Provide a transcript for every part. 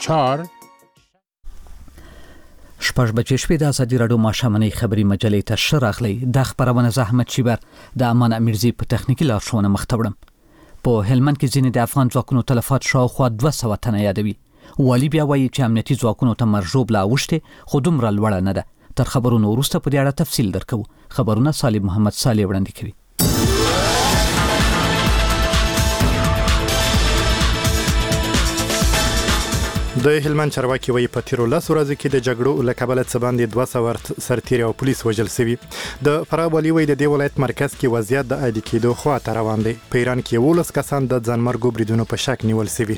4 شپږ بجې شپې د ازادي راډیو ماښامنۍ خبري مجلې ته ښه راغلی. د خبرونه زحمت شیبر د امان امیرزی په تخنیکی لارښوونه مخ ته وړم. په هلمند کې ځینې د افغان ځواکونو تلفات شاوخوا 200 تنه یادوي. والی بیا وایي چې امنیتي ځواکونو ته مرجوب لا اوښته خو دومره لوړه نه ده. تر خبرونو وروسته په دې اړه تفصیل درکو. خبرونه صالح محمد صالح وړاندې کوي. د هلمند چارواکي وایي په تیرو 10 ورځو کې د جګړو له کبله څه باندې 200 سرتیري او پولیس وژل شوي. د فراه والي وایي د دې ولایت مرکز کې وضعیت د عادي کېدو خواته روان دی. په ایران کې 11 کسان د ځانمرګو بریدونو په شک نیول شوي.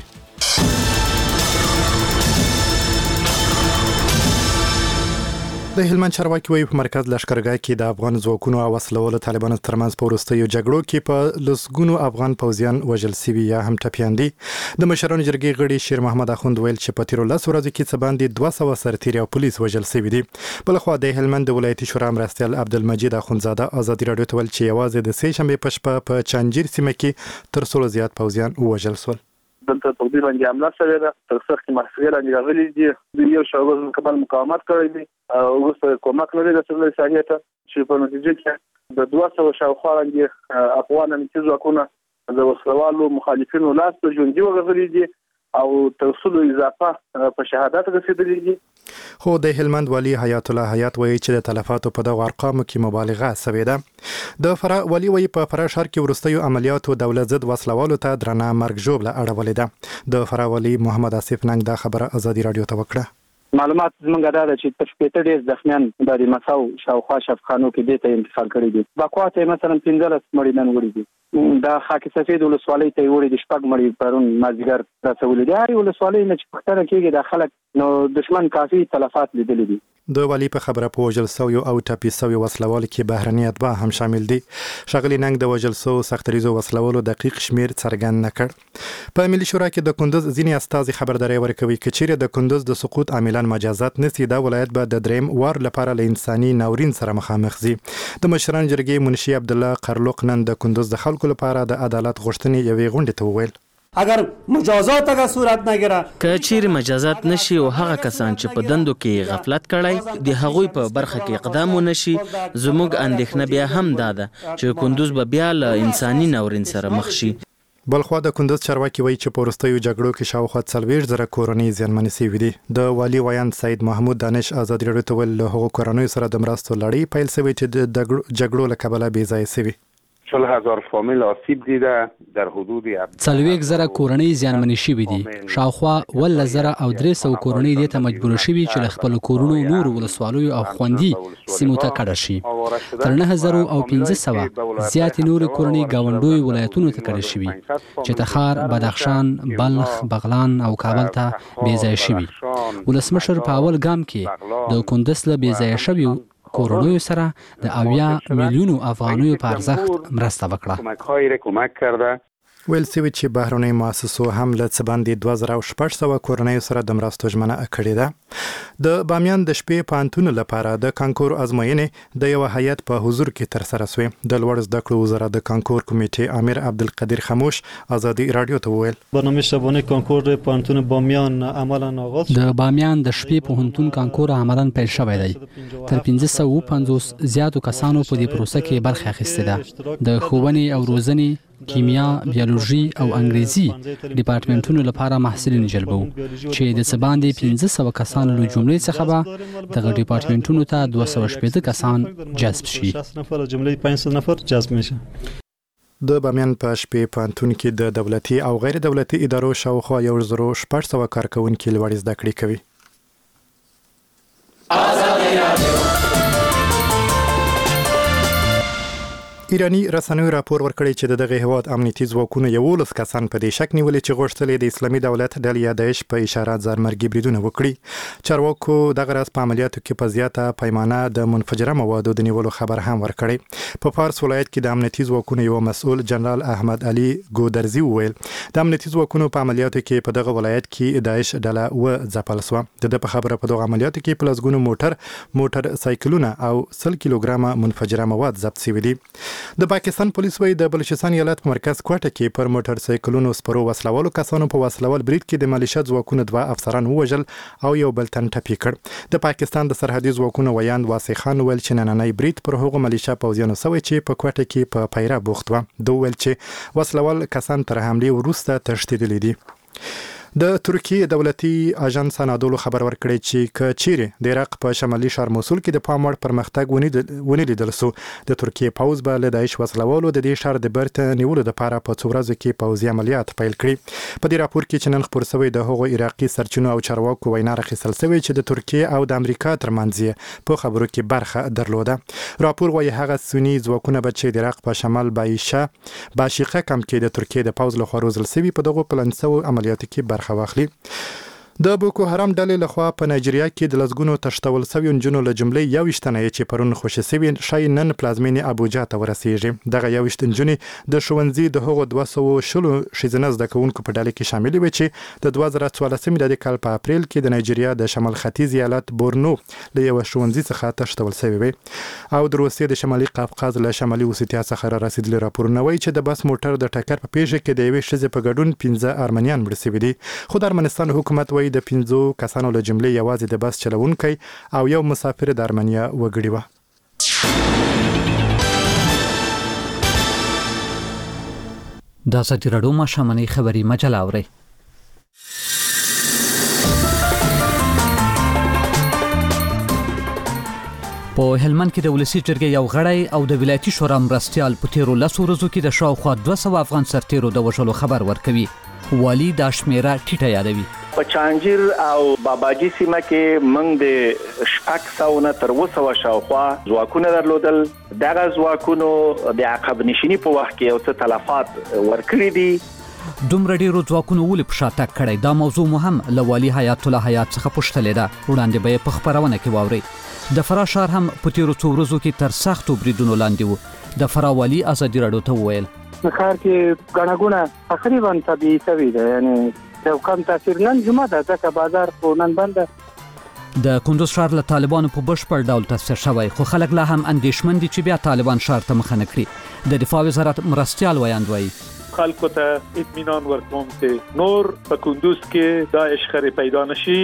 د هلمند چارواکي وایي په مرکز لشکرګاه کې د افغان ځواکونو او وسلوالو طالبانو ترمنځ په وروستیو جګړو کې په لسګونو افغان پوځیان وژل شوي یا هم ټپیان دي. د مشرانو جرګې غړي شیر محمد اخوند ویل چې په تیرو 10 ورځو کې څه باندې 200 سرتیري او پولیس وژل شوي دي. بلخوا د هلمند ولایتي شورا مرستیال عبدالمجید اخوندزاده ازادي راډیو ته ویل چې یوازې د سه شنبې په شپه په چنجیر سیمه کې تر 100 زیات پوځیان وژل شول. دلته تقریبا حمله شوې ده. تر څو چې محصولات راغلي دي یو شاوز مکمل مقاومت کړی دي او وروسته کومک لري د څلور ساعته چې په نتیجه کې د 200 شاوخوا باندې افغان امنیتي ځواکونه د وسلوالو مخالفینو لاس ته ژوندي وغورځولي دي او تر څو اضافه په شهادت رسیدلي دي. خو د هلمند والی حیات الله حیات وایي چې د تلفاتو په دغه ارقامو کې مبالغه شوې ده. د فراه والی وایي په فراه ښار کې وروستیو عملیاتو دولت ضد وسلوالو ته درنه مرګ ژوبله اړولې ده. د فراه والی محمد آصف ننګ دا خبره ازادي راډیو ته وکړه. معلومات زمونږ دا ده چې په شپېته ډېر زخمیان د مساو شاوخوا شفخانو کې دې ته انتقال کړي دي. باکوا ته مثلا 15 مړي نن وړي دي. دا خاک سفید ولسوالۍ ته وړي د شپږ مړي پرون مازیګر رسولي دي. هر ولسوالۍ نه چې پښتنه کېږي د خلک نو دشمن کافي تلفات لیدلي دي. د والی په خبره په وژل سویو او ټپي سویو وسلوالو کې بهرني اتباع هم شامل دي. شغلی ننګ د وژل سو سختریزو وسلوالو دقیق شمیر څرګند نه کړ. په ملي شورا کې د کندوز ځینې استازي خبرداري ورکوي چې چیرې د کندوز د سقوط عاملان مجازات نسی دا ولایت به د دریم وار لپاره له انساني ناورین سره مخامخ شي. د مشران جرګې منشي عبد الله قرلوق نن د کندوز د خلکو لپاره د عدالت غوښتنې یوې غونډې ته وویل اگر مجازات اگر صورت نگیره که چیرې مجازات نشي او هغه کسان چې په دندو کې غفلت کړي د هغوی په برخه کې اقدام ونشي زموږ اندېښنه بیا هم داده چې کندوز به بیا له انساني ناورین سره مخ شي. بلخوا د کندوز چارواکي وایي چې په وروستیو جګړو کې شاوخوا 40,000 کورنۍ زیانمنې شوي دي. د والی ویاند سید محمود دانش ازادي راډیو ته ویل له هغو کورنیو سره د مرستو لړۍ پیل شوې چې د جګړو له کبله بې ځایه شوي. 40,000 فامیل آسیب دیده در حدود 40,000 کورنۍ زیانمنې شوي دي. شاوخوا 10,000 او 300 کورنۍ دې ته مجبور شوي چې له خپل کورونو نور ولسوالیو او خوندي سیمو ته کډه شي. تر 9,000 او 500 زیات نور کورنۍ گاونډوي ولایتونو ته کډه شوي چې تخار، بدخشان، بلخ، بغلان او کابل ته بې ځایه شوي. ولسمشر په اول ګام کې د کندوز له بې ځایه شویو کورونو سره د 80 میلیونو افغانیو په ارزښت مرسته وکړه. ویل شوي چې بهرنۍ مؤسسو هم له څه باندې 2600 کورنیو سره د مرستو ژمنه کړې ده. د بامیان د شپې پوهنتون لپاره د کانکور ازموینې د یو هیئت په حضور کې ترسره شوې. د لوړ زده کړو وزارت د کانکور کمیټې امیر عبدالقدیر خموش ازادي راډیو ته وویل برنامه شبانه کانکور پوهنتون بامیان عملاً آغاز د بامیان د شپې پوهنتون کانکور عملاً پیل شوی دی. تر 550 زیاتو کسانو په دې پروسه کې برخه اخیستې ده. د ښوونې او روزنې، کیمیا، بیولوژي او انګریزي ډپارټمنټونو لپاره محصلین جلبو چې د څه باندې 500 کسانو له جملې څخه به دغه ډپارټمنټونو ته 280 کسان جذب شي. د بامیان په شپې پوهنتون کې د دولتي او غیر دولتي ادارو شاوخوا 1600 کارکونکي لوړې زده کړې کوي. ایرانی رسنیو راپور ورکړی چې دغه هیواد امنیتي ځواکونو 11 کسان په دې شک نیولې چې غوښتل د اسلامي دولت ډلې یا داعش په اشاره ځانمرګي بریدونه وکړي. چارواکو دغه راز په عملیاتو کې په زیاته پیمانه د منفجره موادو د نیولو خبر هم ورکړی. په فارس ولایت کې د امنیتي ځواکونو یو مسؤل جنرال احمد علي ګودرزي وویل د امنیتي ځواکونو په عملیاتو کې په دغه ولایت کې داعش ډله ځپل شوه. د په خبره په دغه عملیاتو کې پلسګونو موټر سایکلونه او 100 کیلوګرامه منفجره مواد ضبط شوي دي. د پاکستان پولیس وايي د بلوچستان ایالت په مرکز کوټه کې پر موټر سایکلونو سپرو وسلوالو کسانو په وسلوال برید کې د ملیشیا ځواکونو 2 افسران ووژل او یو بل تن ټپي کړ. د پاکستان د سرحدي ځواکونو ویاند واسع خان ویل چې نننۍ برید پر هغو ملیشیا پوځیانو سوی چې په کوټه کې په پیره بوخت و. دوی ویل چې وسلوال کسان تر حملې وروسته تښتېدلي دي. د ترکیه دولتي اژانس انادولو خبر ورکړی چې کچيري د عراق په شمالي ښار موصل کې د پاموړ پرمختګ ونی لیدل سو. د ترکیه پوځ به له داعش وسلوالو د دې ښار د برته نیولو لپاره په څو ورځو کې پوځي عملیات پیل کړي. په دې راپور کې چې نن خبر شوی د هغو عراقي سرچینو او چارواکو وینا راخیستل شوی چې د ترکیه او د امریکا ترمنځ په خبرو کې برخه درلوده. راپور وايي هغه سنی ځواکونه به چې د عراق په شمال باشقه کم کې د ترکیه د پوځ لخوا روزل شوی په دغه پلانسو عملیاتو کې برخه واخلي. د بوکو حرام ډلې لخوا په نایجیریا کې د لسګونو تښتول شویو نجونو له جملې 21 تنه چې پرون خوشي شوي شای نن پلازمینې ابوجا ته ورسیږي. دغه 21 نجونې د ښوونځي د هغو 200 ښځینه زده کوونکو په ډله کې شامل وي چې د 2014 میلادي کال په اپریل کې د نایجیریا د شمال ختیځ ایالت بورنو له یو ښوونځي څخه تښتول شوي وي. او د روسیې د شمالي قفقاز له شمالي اوسیتیا څخه را رسیدلي راپورونه وایي چې د بس موټر د ټکر په پیښه کې د یوې ښځې په ګډون 15 ارمنیان مړه شوي دي. خو د ارمنستان حکومت وايي د 15 کسانو له جملې یوازې د بس چلوونکی او یو مسافر د ارمنیا وګړي و. دا ازادي راډیو ماشوماني خبري مجله اوري. په هلمند کې د ولسی جرګې یو غړی او د ولایتي شورا مرستیال په تیرو 10 ورځو کې د شاوخوا 200 افغان سرتیرو د وژلو خبر ورکوي. والی دا شمیره ټیټه یادوي. په چانجیر او باباجي سیمه کې موږ د شپږ سوونه تر 200 شاوخوا ځواکونه درلودل. دغه ځواکونو د عقب نشینی په وخت کې یو څه تلفات ورکړي دي. دومره ډیرو ځواکونو ولې په شا تګ کړی؟ دا موضوع مهم له والی حیات الله حیات څخه پوښتلې ده. وړاندې به په خبرونه کې واوري. د فرا ښار هم په تیرو څو ورځو کې تر سختو بریدونو لاندې و. د فرا والی ازادي راډیو ته وویل ښار کې غڼهګونه تقریبا طبيعي شوي ده، یعنی یو کم تاثیر نن جمعه ده ځکه بازار خو نن بند ده. د کندوز ښار له طالبانو په بشپړ ډول تصفیه شوی، خو خلک لا هم اندېښمن دي چې بیا طالبان ښار ته مخه نه کړي. د دفاع وزارت مرستیال ویاند وایي خلکو ته اطمینان ورکوم چې نور په کندوز کې داعش خري پیدا نشي.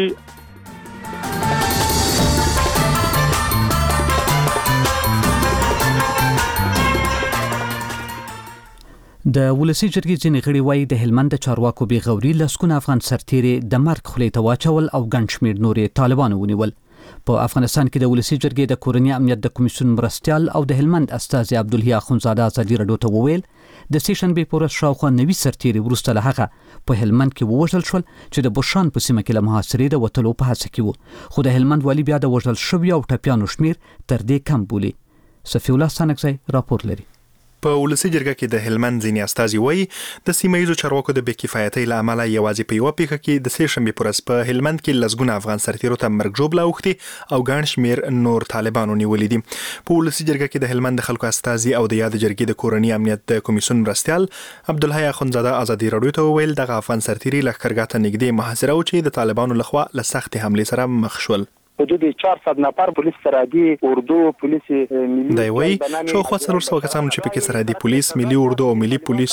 د ولسی جرګې ځینې غړي وایي د هلمند د چارواکو بې غوري لسګونه افغان سرتیري د مرګ خولې ته واچول او ګڼ شمېر نورې طالبانو ونیول. په افغانستان کې د ولسی جرګې د کورني امنیت د کمیسیون مرستیال او د هلمند استاذ عبدالحی اخونزاده ازادي راډیو ته وویل د سیشنبې په ورځ شاوخوا 90 سرتیري وروسته له هغه په هلمند کې ووژل شول چې د بوشان په سیمه کې له محاصرې د وتلو په هڅه کې وو. خو د هلمند والي بیا د وژل شویو او ټپیانو شمېر تر دې کم بولي. صفی الله سانکزی راپور لري. په ولسی جرګه کې د هلمند ځینې استازي وایي د سیمایي چارواکو د بېکفایتۍ له امله یوازې په یوه پیښه کې د سهشنبې په ورځ په هلمند کې لسګونه افغان سرتیرو ته مرګ ژوبله اوښتې او ګڼ شمېر نور طالبانو نیولي دي. په ولسی جرګه کې د هلمند د خلکو استازي او د یاد جرګې د کورني امنیت د کمیسیون مرستیال عبدالحی اخونزاده ازادي راډیو ته وویل دغه افغان سرتیري لښکرګاه ته نږدې محاصره و چې د طالبانو لخوا له سختې حملې سره مخ شول. حدود 400 نفر پولیس سرحدي اردو پولیس ملي دی وایي شاوخوا 400 کسانو چې پکې سرحدي پولیس ملي اردو او ملي پولیس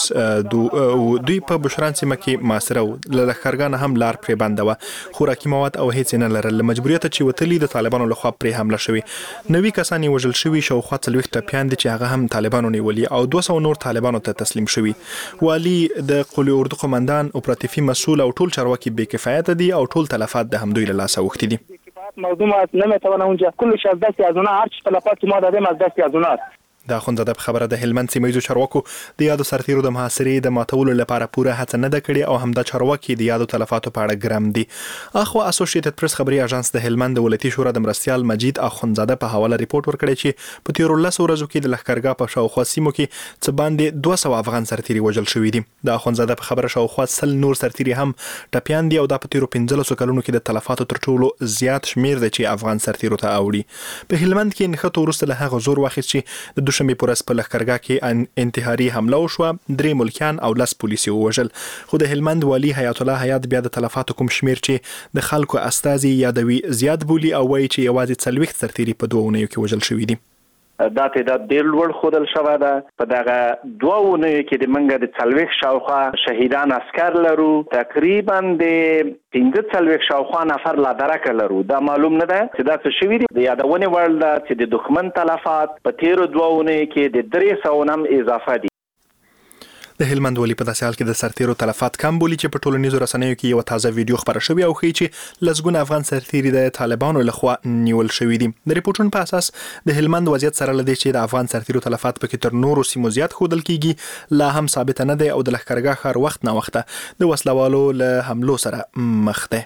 دوی په بشران سیمه کې محاصره و. له لښکرګاه هم لار پرې بنده وه، خوراکي مواد او هیڅ نه لرل. له مجبوریته چې وتلي د طالبانو لخوا پرې حمله شوې. 90 کسان وژل شوي، شاوخوا 40 ټپیان دي چې هغه هم طالبانو نیولي او 200 نور طالبانو ته تسلیم شوي. والي د قولی اردو قومندان اپراتیفي مسؤل او ټول چارواکي بېکفایته دي او ټول تلفات د همدوی له لاسه اوښتي دي. موضوعات نمیتوانم اونجا کلش از دست از اونها هر چی تلفات ما دادیم از دست از اونها. د اخونزاده په خبره د هلمند سیمایي چارواکو د یادو سرتیرو د محاصرې د ماتولو لپاره پوره هڅه نه ده کړې او همدا چارواکي د یادو تلفاتو په اړه ګرم دي. اخو اسوسییټډ پریس خبري اژانس د هلمند د ولایتي شورا د مرستیال مجید اخونزاده په حواله ریپورت ورکړی چې په تیرو 10 ورځو کې د لښکرګاه په شاوخوا سیمو کې څه باندې 200 افغان سرتیري وژل شوي دي. د اخونزاده په خبره شاوخوا 100 نور سرتیري هم ټپیان دي او د په تیرو 15 کلونو کې د تلفاتو تر ټولو زیات شمیر دی چې افغان سرتیرو ته اوړي. په هلمند کې نښته وروسته له هغه زور واخیست چې د دوشنبې په ورځ په لښکرګاه کې انتحاري حمله وشوه، 3 ملکیان او 10 پولیسي ووژل. خو د هلمند والي حیات الله حیات بیا د تلفاتو کوم شمیر چې د خلکو استازي یادوي زیات بولی او وایي چې یوازې 40 سرتیري په 2 اونیو کې وژل شوي دي. دا تعداد ډیر لوړ خودل شوی ده. په دغه 2 اونیو کې د منګه د 40 شاوخوا شهیدان عسكر لرو، تقریبا د 15 شاوخوا نفر لا درک لرو. دا معلوم نه ده چې دا څه شوی دی. د یادونه وړ ده چې د دښمن تلفات په تیرو 2 اونیو کې د 300 نم اضافه دي. د هلمند ولي په داسې حال کې د سرتیرو تلفات کم بولی چې په ټولنیزو رسنیو کې یو تازه ویډیو خبره شوې او ښیي چې لږګونه افغان سرتیري د طالبانو لخوا نیول شوي دي. د ریپورتونو په اساس د هلمند وضعیت سره لدی چې د افغان سرتیرو تلفات پکې تر نورو سیمو زیات ښودل کیږي لا هم ثابت نه دی او د لښکرګاه ښار وخت نه وخته د وسلوالو له حملو سره مخ دی.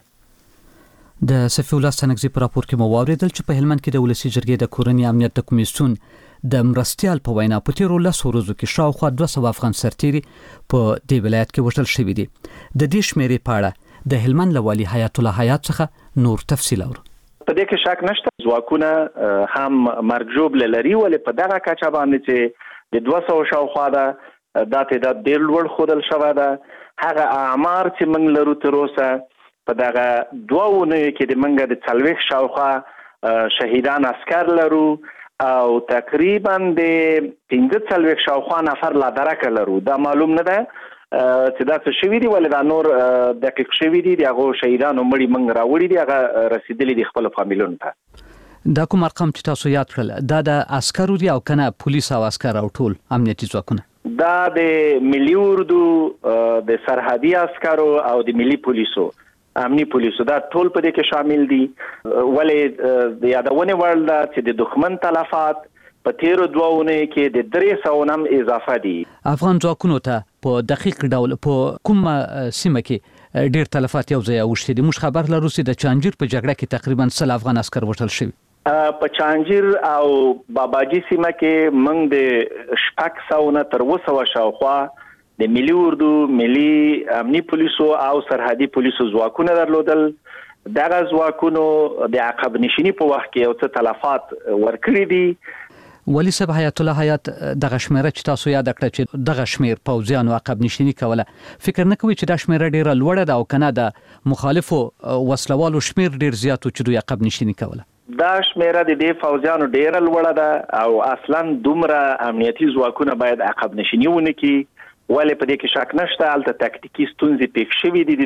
د صفی الله ستنګزي په راپور کې مو واوریدل چې په هلمند کې د ولسی جرګې د کورنۍ امنیت د کمیسیون د مرستيال په وینا په تیرو 10 ورځو کې شاوخوا 200 افغان سرتیري په دې ولایت کې وژل شوي دي. د دې شمیرې په اړه د هلمند لوالي حیات الله حیات څخه نور تفصیل اورو. په دې کې شک نشته ځواکونه هم مرجوب لري ولې په دغه کچه باندې چې د 200 شاوخوا دا تعداد ډیر لوړ خودل شوی ده. هغه اعمار چې موږ لرو تر اوسه په دغه 2 اونیو کې د منګه د 40 شاوخوا شهیدان عسكر لرو او تقریبا د 15 شاوخوا نفر لا درک لرو. دا معلوم نه ده چې دا څه شوی دی ولې دا نور دقیق شوی دی. دغه شهیدانو مړي منګ راوړي دي هغه رسیدلي دي خپل فامیلونو ته. دا کوم رقم چې تاسو یاد کړل دا د عسکرو دی او کنه پولیس او عسكر او ټول امنیتي ځواکونه؟ دا د ملي اردو د سرحدي عسکرو او د ملي پولیسو امني پولیسو دا ټول په دې کې شامل دي. ولې د یادونه وړ ده چې د دښمن تلفات په تیرو 2 اونیو کې د 300 نم اضافه دي. افغان ځواکونو ته په دقیق ډول په کوم سیمه کې ډیر تلفات یو ځای اوښتي دي؟ موږ خبر لرو چې د چانجیر په جګړه کې تقریبا 100 افغان عسكر وژل شوي. په چانجیر او باباجي سیمه کې موږ د 600 تر 200 شاوخوا د ملي اردو ملي امني پولیسو او سرحدي پولیسو ځواکونه درلودل. دغه ځواکونو د عقب نشینی په وخت کې او څه تلفات ورکړي دي. ولی صاحب حیات الله حیات دغه شمیره چې تاسو یاد کړئ چې دغه شمیر پوځیانو عقب نشینی کوله، فکر نه کوي چې دا شمیره ډیره لوړه ده او کنه د مخالفو وسلوالو شمیر ډیر زیات چې دوی عقب نشینی کوله؟ دا شمیره د دې فوجانو ډیره لوړه ده او اصلا دومره امنیتي ځواکونه باید عقب نشینی ونه کړي. ولې په دې کې شک نشته البته تکتیکی ستونزې پېښ شوې دي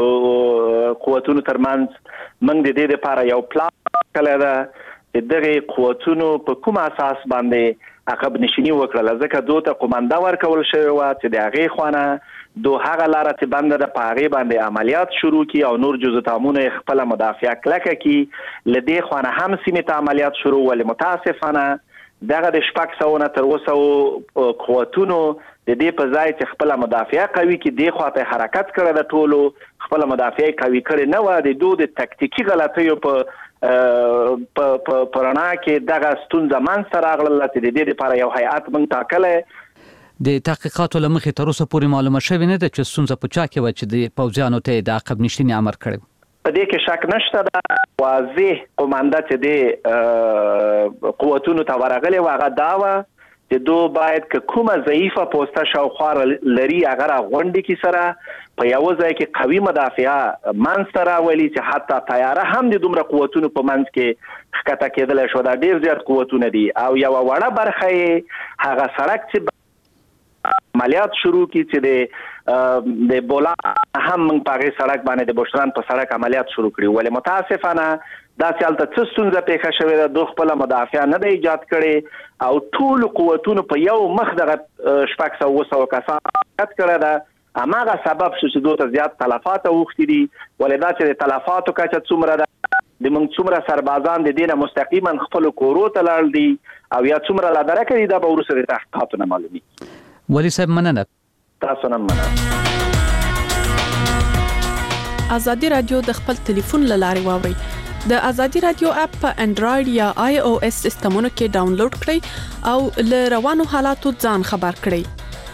د قوتونو ترمنځ. موږ د دې لپاره یو پلان کړی ده. دغه قوتونو په کوم اساس باندې عقب نشینی وکړه ځکه دوی ته قومانده ورکول شوی و چې د هغې خوانه دو هغه لاره چې بنده د پاغې باندې عملیات شروع کی او نور جزء تامونه خپل مدافع کلکه کی لدې خوانه هم سیمه ته عملیات شروع ول. متاسفانه دغه د 600 تر 200 قوتونو د دې په ځای چې خپل مدافع قوي کې دی خواته حرکت کړی د ټولو خپل مدافع قوي کړي نه و. د دوی د تکتیکی غلطیو په پرانا کې دغه ستونزه منځته راغله چې د دې لپاره یو هیئت موږ ټاکلی. د تحقیقاتو لمخې تر اوسه پورې معلومه شوې نه ده چې ستونزه په چا کې و چې د پوځیانو ته د عقب نشینی امر کړی. په دې کې شک نشته ده. واضح قومانده چې د قوتونو ته ورغلي و هغه دا و چې دو باید که کومه ضعیفه پوسټه شاوخوا لري هغه غونډې کې سره په یو ځای کې قوي مدافعه منځته راولي چې حتی طیاره هم د دومره قوتونو په منځ کې ښکته کېدلی شو. دا ډېر زیات قوتونه دي او یوه وړه برخه یې هغه سړک چې عملیات شروع کی چې د بولا هم موږ په هغې سړک باندې د بوشتران په سړک عملیات شروع کړي. ولې متاسفانه داسې هلته څه ستونزه پیښه شوې ده دوی خپله مدافع نه ده ایجاد کړې او ټولو قوتونو په یو مخ دغه 600 کسان حرکت کړی ده. هماغه سبب شو چې دوی ته زیات تلفات اوښتي دي. ولې دا چې د تلفاتو کچه څومره ده د موږ څومره سربازان د دې نه مستقیما خپلو کورو ته لاړل دي او یا څومره لا درکه دي دا به وروسته د تحقیقاتو نه معلومېږي. ولی صاحب مننه. تاسو نه مننه. ازادي رادیو د خپل ټلیفون له لارې واورئ. د ازادي رادیو اپ په انډراید یا آی او اس سیستمونو کې ډاونلوډ کړئ او له روانو حالاتو ځان خبر کړئ.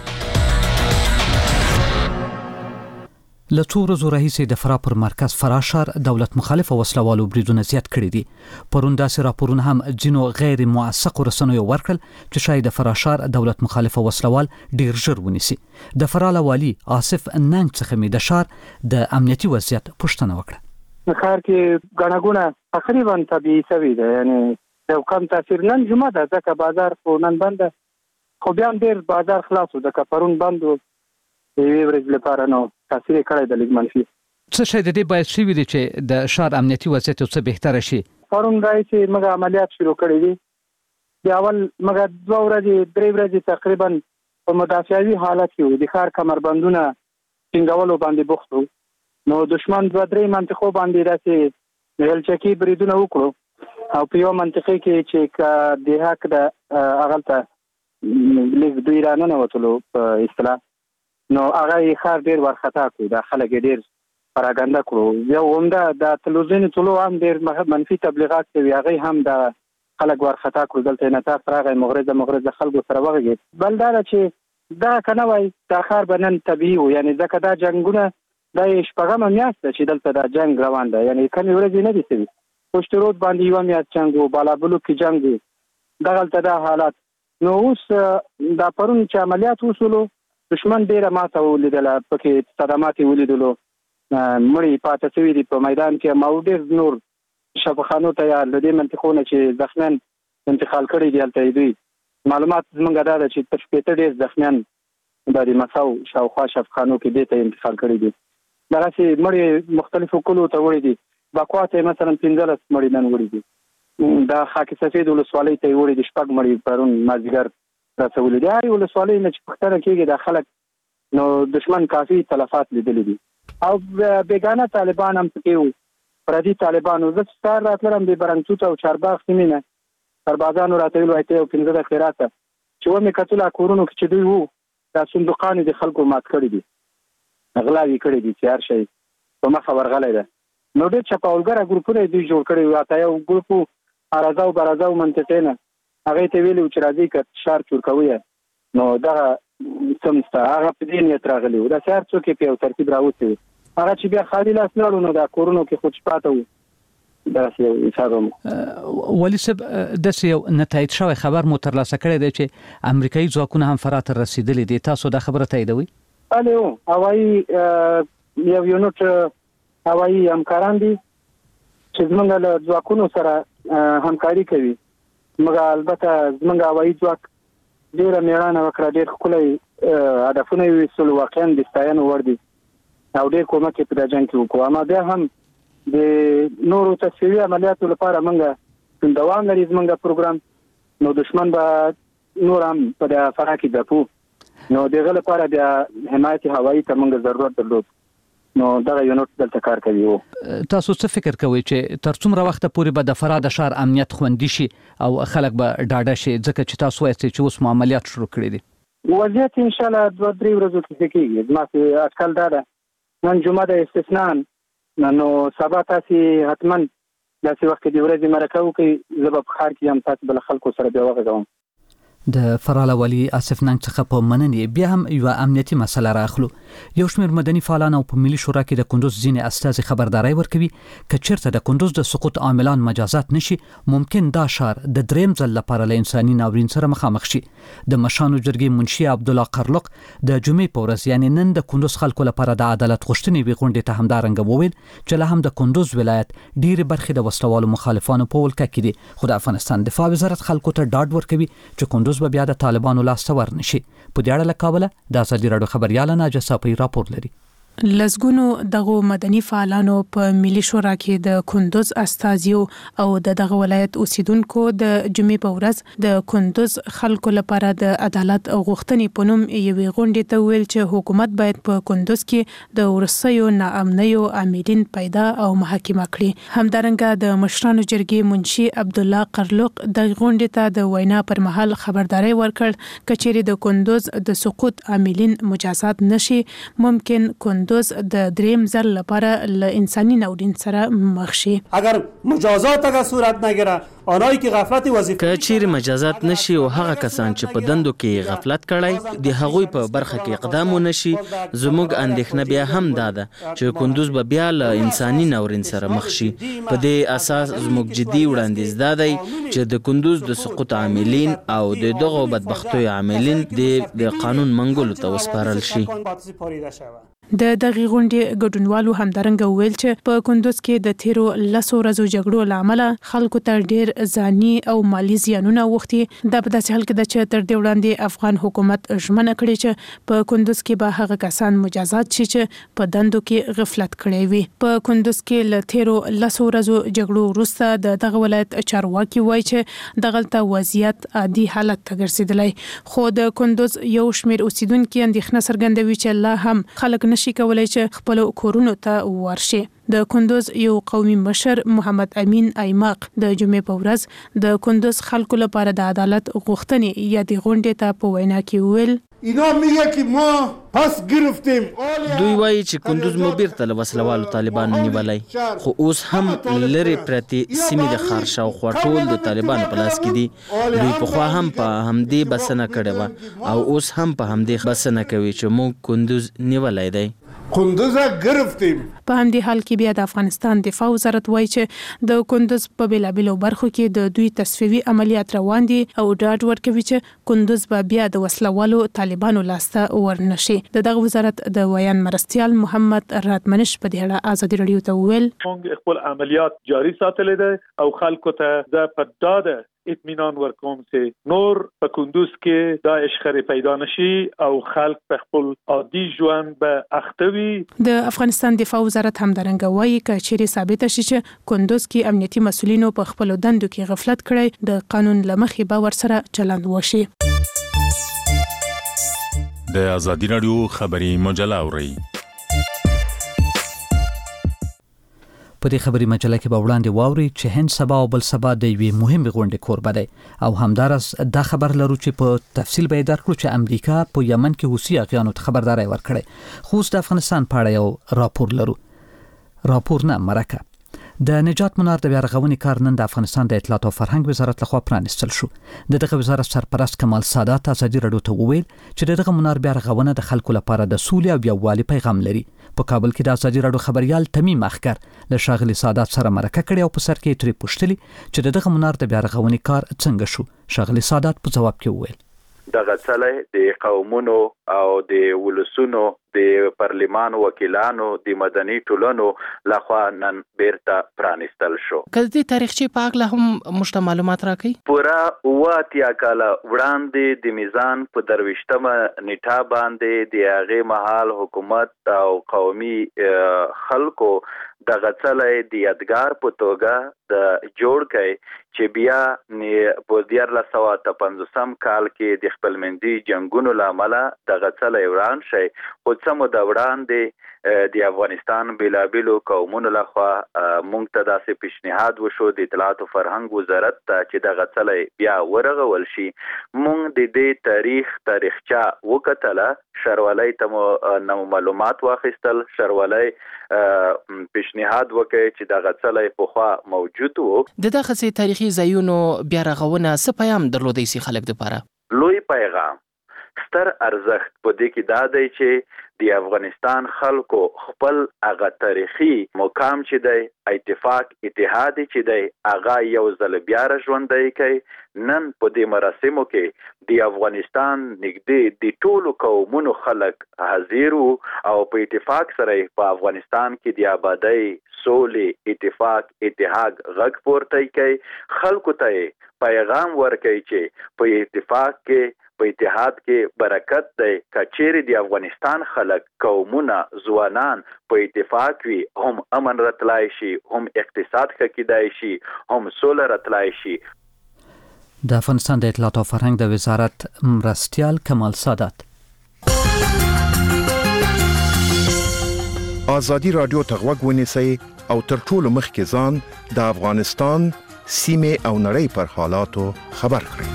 له څو ورځو راهیسې د فراه پر مرکز فراه ښار دولت مخالف وسلوالو بریدونه زیات کړي دي. پرون داسې راپورونه هم ځینو غیر موثقو رسنیو ورکړل چې شاید د فراه ښار دولت مخالف وسلوال ډیر ژر ونیسي. د فراه له والي آصف ننګ څخه مې د ښار د امنیتي وضعیت پوښتنه وکړه. ښار کې ګڼه ګوڼه تقریبا طبیعي شوې ده، یعنی یو کم تاثیر. نن جمعه ده ځکه بازار خو نن بند ده، خو بیا هم ډېر بازار خلاص و، ځکه پرون بند و یوې ورځې لپاره، نو تاثیر یې کړی د لږ منفي. څه شی د دې باعث شوي دی چې د ښار امنیتي وضعیت یو څه بهتره شي؟ پرون راهیسې موږ عملیات شروع کړي دي. د اول موږ 2 ورځې 3 ورځې تقریبا په مدافعوي حالت کې وو، د ښار کمربندونه ټینګولو باندې بوخت وو. نو دشمن 2-3 منطقو باندې داسې هلچکي بریدونه وکړو، او په یو منطقې کې چې د حق د هغلته لږ دوی راننوتلو په اصطلاح، نو هغه یې ښار ډېر وارخطا کړو، دا خلک یې ډېر پراګنده کړو. یو عمده د تلویزیون طلوع هم ډېر منفي تبلیغات کوي، هغه هم د خلک وارخطا کړو. دلته انعطاف راغی، مغرضه خلکو سره وغږېد. بل دا چې دا که نه وای دا ښار به نن طبیعي و، یعنې ځکه دا جنګونه دا یې 6مه میاشت ده چې دلته دا جنګ روان ده، یعنې کمې ورځې نه دي شوي. پشت رود باندې 1 میاشت جنګ و، بالابلوک کې جنګ و، دغلته دا حالات. نو اوس دا پرون چې عملیات وشولو، دشمن ډېره ماته ولیدله، پکې صدمات یې ولیدلو، مړي پاتې شوي دي په میدان کې، او ډېر نور شفاخانو ته یا له دې منطقو نه چې زخمیان انتقال کړي دي هلته دوی معلومات زموږ دا ده چې تر 15 ډېر زخمیان د مساو شاوخوا شفاخانو کې دې ته انتقال کړي دي. دغسې مړي مختلفو کلو ته وړي دي. باکوا ته مثلا 15 مړي نن وړي دي. دا خاک سفید ولسوالۍ ته یې وړي دي 6 مړي پرون مازدیګر رسولي دي. هرې ولسوالۍ نه چې پوښتنه کېږي دا خلک، نو دشمن کافي تلفات لیدلي دي، او بېګانه طالبان هم پکې وو، پردي طالبان وو. زه چې سهار راتلم د برنګتوت او چارباغ سیمې نه، سربازانو راته ویل وایي ته یو 15 دقیقې راته، چې ومې کتل کورونو کې چې دوی وو، دا صندوقان د خلکو مات کړي دي، غلاوې کړي دي، چې هر شی په مخه ورغلی ده. نو ډېر چپاولګره ګروپونه یې دوی جوړ کړي وو. حتی یو ګروپ ارازاو برازاو منطقې نه، هغې ته ویلي وو چې راځئ که ښار چور کوئ، نو دغه څه نشته، هغه په دې نیت راغلي وو. داسې هر څوک یې په یو ترتیب راوستي وو. هغه چې بیا خالي لاس لاړو، نو دا کورونو کې خو چې پاته وو. داسې یو حساب هم ولي صاحب داسې یو نتایج شوی خبر مو ترلاسه کړی دی چې امریکایي ځواکونه هم فراه ته رسېدلي دي، تاسو دا خبره تاییدوئ؟ بلې هو، هوایي یو یونټ هوایي همکاران دي چې زموږ له ځواکونو سره همکاري کوي. موږ البته زموږ هوایي ځواک ډېره مېړانه وکړه، ډېر ښکلی هدفونه یې ویستلو، واقعا د ستاینو وړ دي، او ډېر کومک یې په دا جنګ کې وکړو. اما بیا هم د نورو تصفیوي عملیاتو لپاره موږ دوام لري زموږ پروګرام، نو دشمن به نور هم په د فراه کې ځپو، نو د هغه لپاره بیا حمایت هوایي ته موږ ضرورت درلود، نو دغه یونټ دلته کار کوي. تاسو څه فکر کوئ چې تر څومره وخته پورې به د فراه د ښار امنیت خوندي شي او خلک به ډاډه شي، ځکه چې تاسو وایئ چې اوس مو عملیات شروع کړي دي؟ وضعیت انشاءالله 2-3 ورځو کې ښه کېږي. زما چې اټکل دا ده، نن جمعه د استثنا، نو سبا تاسې حتما داسې وخت کې د ورځې مرکه وکړئ، زه به په ښار کې هم تاسې به له خلکو سره بیا وغږوم. د فراه والي آصف ننګ څخه په مننې بیا هم یو امنیتي مسله راخلو. یو شمېر مدني فعالان او په ملي شورا کې د کندوز ځینې استازي خبرداري ورکوي که چیرته د کندوز د سقوط عاملان مجازات نشي، ممکن دا ښار د دریم ځل لپاره له انساني ناورین سره مخامخ شي. د مشانو جرګې منشي عبدالله قرلق د جمعې په ورځ، یعنی نن، د کندوز خلکو لپاره د عدالت غوښتنې وی غونډې ته همدارنګه وویل چې له هم د کندوز ولایت ډېرې برخې د وسلوالو مخالفانو په ولکه کې دي، خو د افغانستان دفاع وزارت خلکو ته ډاډ ورکوي چې کندوز به بیا د طالبانو لاس ته ورنشي. په دې اړه له کابله د ازادي راډیو خبريال ناجیه صافی راپور لري. لزګونو دغه مدني فعالانو په ملي شورا کې د کندوز استازیو او دغه ولایت اوسیدونکو د جمعې په ورځ د کندوز خلکو لپاره د عدالت غوښتنې په نوم یوې غونډې ته ویل چې حکومت باید په کندوز کې د ورسېو ناامنیو عاملین پیدا او محاکمه کړي. همدارنګه د مشرانو جرګې منشي عبدالله قرلق د غونډې ته د وینا پر مهال خبرداري ورکړ کچېرې د کندوز د سقوط عاملین مجازات نشي، ممکن کندوز د دریم ځل لپاره له انساني ناورین سره مخ شي. اگر مجازات صورت نگیره، آنهایی که غفلت وظیفه که چیرې مجازات نشي او هغه کسان چې په دندو کې غفلت کړی د هغوی په برخه کې اقدام ونشي، زموږ اندېښنه بیا هم دا ده چې کندوز به بیا له انساني ناورین سره مخ شي. په دې اساس زموږ جدي وړاندیز دا دی چې د کندوز د سقوط عاملین او د دغو بدبختیو عاملین د قانون منګولو ته وسپارل شي. د دغه غونډې ګډونوالو همدارنګه ویل چې په کندوز کې د تیرو 10 ورځو جګړو لامل خلکو ته ډیر ځاني او مالی زیانونه وختي. دا په داسې حال کې د چې تر دې وړاندې افغان حکومت ژمنه کړې چې په کندوز کې به هغه کسان مجازات شي چې په دندو کې غفلت کړی وي. په کندوز کې له تیرو 10 ورځو جګړو وروسته دغه ولایت چارواکي وایي چې دغلته وضعیت عادي حالت ته ګرځیدلی، خو د کندوز یو شمېر اوسیدونکو اندېښنه څرګندوي چې لا هم خلک نشي کولای چې خپل کورونو ته ورشي. د کندوز یو قومي مشر محمد امین ایماق د جمعې په ورځ د کندوز خلکو لپاره د عدالت غوښتنې یا د غونډې ته په وینا کې ویل اینا میگه که ما پس گرفتیم. دوی وایي چې کندوز مو بیرته له وسلوالو طالبانو نیولای، خو اوس هم لري پرتی سیمې د خارشا او خواټول د طالبانو په لاس کې دي. دوی پخوا هم په همدې بسنه کړې و او اوس هم په همدې بسنه کوي چې موږ کندوز نیولای دی. کندوز گرفتیم. په همدې حال کې بیا د افغانستان دفاع وزارت وایي چې د کندوز په بیلابیلو برخو کې د دوی تصفیوي عملیات روان دي او ډاډ ورکوي چې کندوز به بیا د وسلوالو طالبانو لاسته ورنشي. دغه وزارت د ویان مرستیال محمد راتمنش په دې اړه ازادي رادیو ته ویل موږ خپل عملیات جاري ساتلې ده او خلکو ته د پداده اطمینان ورکوم چې نور په کندوز کې داعش خري پیدا نشي او خلک په خپل عادي ژوند به اختوي. د افغانستان دفاع وزارت همدارنګه وایي چې چیرې ثابت شي چې کندوز کې امنیتي مسولینو په خپل دندو کې غفلت کړی، د قانون لمخې به ورسره چلند وشي. د ازادي رادیو خبري مجله اوري. په دې خبري مجله کې به وړاندې واوري چې هند سبا او بل سبا د یوې مهمې غونډې کوربه دی او همدارس دا خبر لرو چې په تفصیل به درکړو چې امریکا په یمن کې حوثي اغیانو ته خبرداري ورکړي. خو د افغانستان په اړه یو راپور لرو. راپور نه مرکه د نجات منار د بیا رغونې کار نن د افغانستان د اطلاعات او فرهنګ وزارت لخوا پرانیستل شو. دغه وزارت سرپرست کمال سادات ازادي رادیو ته وویل چې دغه منار بیا رغونه د خلکو لپاره د سولې او یووالي پیغام لري. په کابل کې د ازادي رادیو خبريال تمیم اخکر له شاغلي سادات سره مرکه کړې او په سر کې ترې پوښتلي چې دغه منار د بیا رغونې کار څنګه شو. شاغلي سادات په جواب کې وویل دغه څلې د قومونو او د ولسونو د پارلمان وکیلانو د مدني ټولنو لخوا نن بیرته پرانیستل شو. کله تاریخچه په اړه هم مشته معلومات راکړي. پورا واتیا کاله وړاندې د میزان په درويشتمه نیټه باندې د هغه محل حکومت او قومي خلکو دغه څلې د یادګار په توګه د جوړ کړي چې بیا په 1950 کال کې د خپلمندي جنگونو لامل دغه څلې وران شي. خو سمو د وړاندې د افغانستان بیلابیلو قومونو لخوا مونږ ته داسې پیشنهاد وشو د اطلاعات او فرهنګ وزارت ته چې دغه څلې بیا ورغول شي. مونږ د دې تاریخچه وکتله، شروالۍ ته معلومات واخیستل، شروالۍ پیشنهاد وکړي چې دغه څلې په خوا موجود وو. دغه سي تاریخي ځایونو بیا رغونه څه پیغام درلودي سي خلک لپاره؟ لوی پیغام، ستر ارزښت په دې کې دا دی چې د افغانستان خلکو خپل هغه تاریخي مقام چې دی اتفاق اتحاد چې دی هغه یو ځل بیا ژوندی کوي. نن په دې مراسمو کې د افغانستان نږدې د ټولو قومونو خلک حاضر او په اتفاق سره په افغانستان کې د آبادی، سولې، اتفاق، اتحاد غږ پورته کوي. خلکو ته پیغام ورکوي چې په اتفاق کې په اتحاد کې برکت دی. کچېری د افغانستان خلک، قومونه، ځوانان په اتفاق وي، هم امن راتلای شي، هم اقتصاد ښه کېدای شي، هم سوله راتلای شي. د افغانستان د اطلاعات او فرهنګ د وزارت مرستیال کمال سادات. ازادي رادیو ته غوږ ونیسئ او تر ټولو مخکې ځان د افغانستان سیمې او نړۍ پر حالاتو خبر کړئ.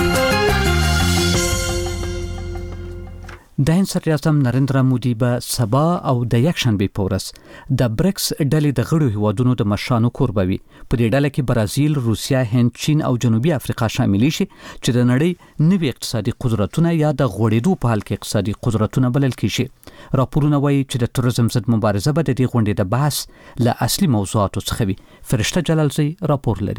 د هند صدر اعظم نریندرا مودي به سبا او د یکشنبه په ورځ د بریکس ډلې د غړو هیوادونو د مشرانو کوربه وي. په دې ډله کې برازیل، روسیا، هند، چین او جنوبي افریقا شامل شي چې د نړۍ نوي اقتصادي قدرتونه یا د غوړېدو په حال کې اقتصادي قدرتونه بلل کیږي. راپورونه وایي چې د تروریزم ضد مبارزه به د دې غونډې د بحث له اصلي موضوعاتو څخه وي. فرشته جلالزی راپور لري.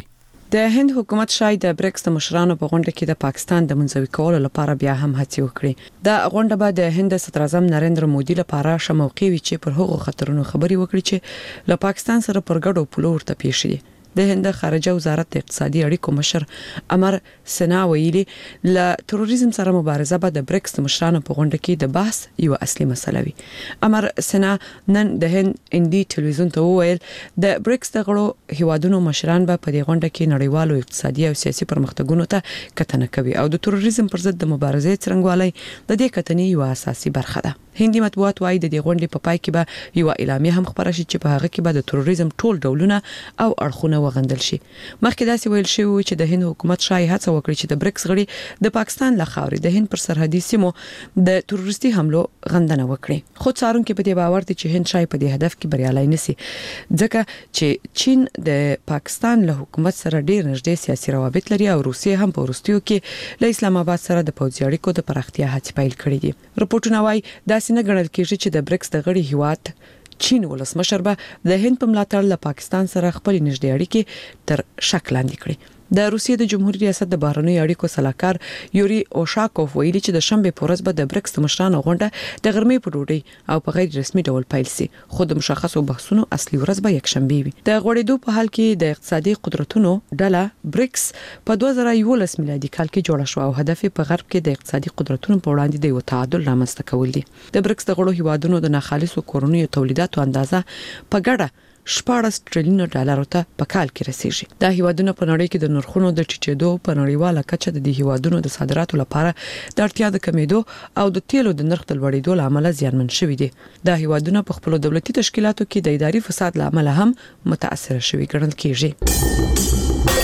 د هند حکومت شای د بریکس د مشرانو په غونډه کې د پاکستان د منځوي کولو لپاره بیا هم هڅې وکړي. دا غونډه به د هند صدر اعظم نریندر مودي لپاره شموقي وي چې پر هغو خطرونو خبري وکړي چې له پاکستان سره پر ګډو پلو ورته پیښ دي. د هند خارجه وزارت د اقتصادي اړیکو مشر امر سنا ویلي ل تروریزم سره مبارزه به د بریکس مشرانو په غونډه کې د بحث یو اصلي مسله وي. امر سنا نن د هند اندي ټلویزیون ته وویل د بریکس د غړو هیوادونو مشران به په دې غونډه کې نړیوالو اقتصادي او سیاسي پرمختګونو ته کتنه کوي او د تروریزم پر ضد د مبارزې څرنګوالي د دې کتنې یو اساسي برخه ده. هندي مطبوعات وايي د دې غونډې په پای کې به یو اعلامیه هم خبره شي چې په هغه کې به د تروریزم ټول ډولونه او اړخونه وغندل شي. مخکې داسې ویل شوی چې د هند حکومت شای هڅه وکړي چې د بریکس غړي د پاکستان له خاورې د هند پر سرحدي سیمو د تروریستي حملو غندنه وکړي. خو څارونکو په دې باور دي چې هند شای په دې هدف کې بریالي نشي ځکه چې چین د پاکستان له حکومت سره ډیر نږدې سیاسي روابط لري او روسیه هم په وروستیو کې له اسلام آباد سره د پوځي اړیکو د پراختیا هڅې پیل کړې دي. رپورټونه وايي داسې نه ګڼل کېږي چې د بریکس د غړي هیواد چین ولسمشر به د هند په ملاتړ له پاکستان سره خپل نږدې اړیکې تر شک لاندې کړي. د روسیې د جمهوریت ریاست د بهرنی اړیکو صلاحکار یوري اوشاکوف ویلي چې د شنبه په ورځ به د بریکس مشرانو غونډه د غرمې په ډوډۍ او په غیر رسمي ډول پیل شي. خو د مشخصو بحثونو اصلي ورځ به یک شنبه وي. د غوړېدو په حال کې د اقتصادي قدرتونو ډله بریکس په 2011 میلادي کال کې جوړه شو او هدف په غرب کې د اقتصادي قدرتونو په وړاندې د یو تعادل رامنځته کول دي. د بریکس د غړو هیوادونو د ناخالصو کورنیو تولیداتو اندازه په ګډه 14 ټریلیون ډالر ته په کال کې رسیږي. دا هیوادونه په نړۍ کې د نرخونو د ټیټېدو په نړیواله کچه د هیوادونو د صادراتو لپاره د اړتیا د کمیدو او د تیلو د نرخ د لوړېدو لامل زیانمن شوي دي. دا هیوادونه په خپل دولتي تشکیلاتو کې د اداري فساد لامل هم متاثر شوي ګڼل کېږي.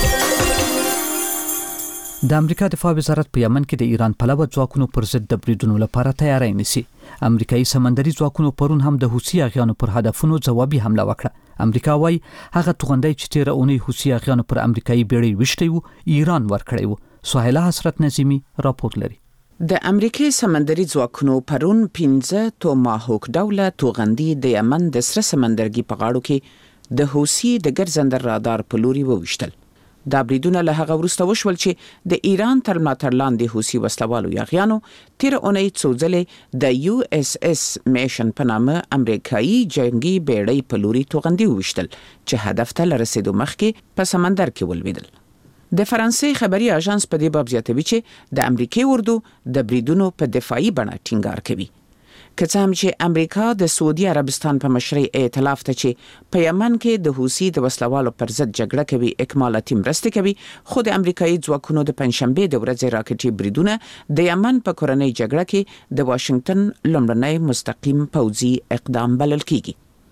د امریکا دفاع وزارت په یمن کې د ایران پلوه ځواکونو پر ضد د بریدونو لپاره تیاری نیسي. امریکایي سمندري ځواکونو پرون هم د حوثي اغیانو پر هدفونو ځوابي حمله وکړه. امریکا وايي هغه توغندۍ چې تیر اونۍ حوثي اغیانو پر امریکایي بیړۍ وشتي وو ایران ورکړی وو. سهیله حسرت نظیمی راپور لري. د امریکای سمندري ځواکونو پرون 15 توماهوک ډوله توغندي د یمن د سره سمندرګي په غاړو کې د حوثي د ګرځندر رادار په لوري ووشتل. دا بریدونه له هغه وروسته وشول چې د ایران تر ملاتړ لاندې حوثي وسلوالو یاغیانو تیر اونۍ څو ځلې د یو اس اس میشن په نامه امریکایي جنگي بیړۍ په لوري توغندي ووشتل چې هدف ته لرسېدو مخکې په سمندر کې ولوېدل. د فرانسې خبري اژانس په دې باب زیاتوي چې د امریکای اردو د بریدونو په دفاعي بڼه ټینګار کوي. که څه هم چې امریکا د سعودي عربستان په مشرۍ ائتلاف ته چې په یمن کې د حوثي د وسلوالو پر ضد جګړه کوي اکمالاتي مرستې کوي، خو د امریکایي ځواکونو د پنځشنبه د ورځې راکټي بریدونه د یمن په کورنۍ جګړه کې د واشنگټن لومړنی مستقیم پوځي اقدام بلل کیږي.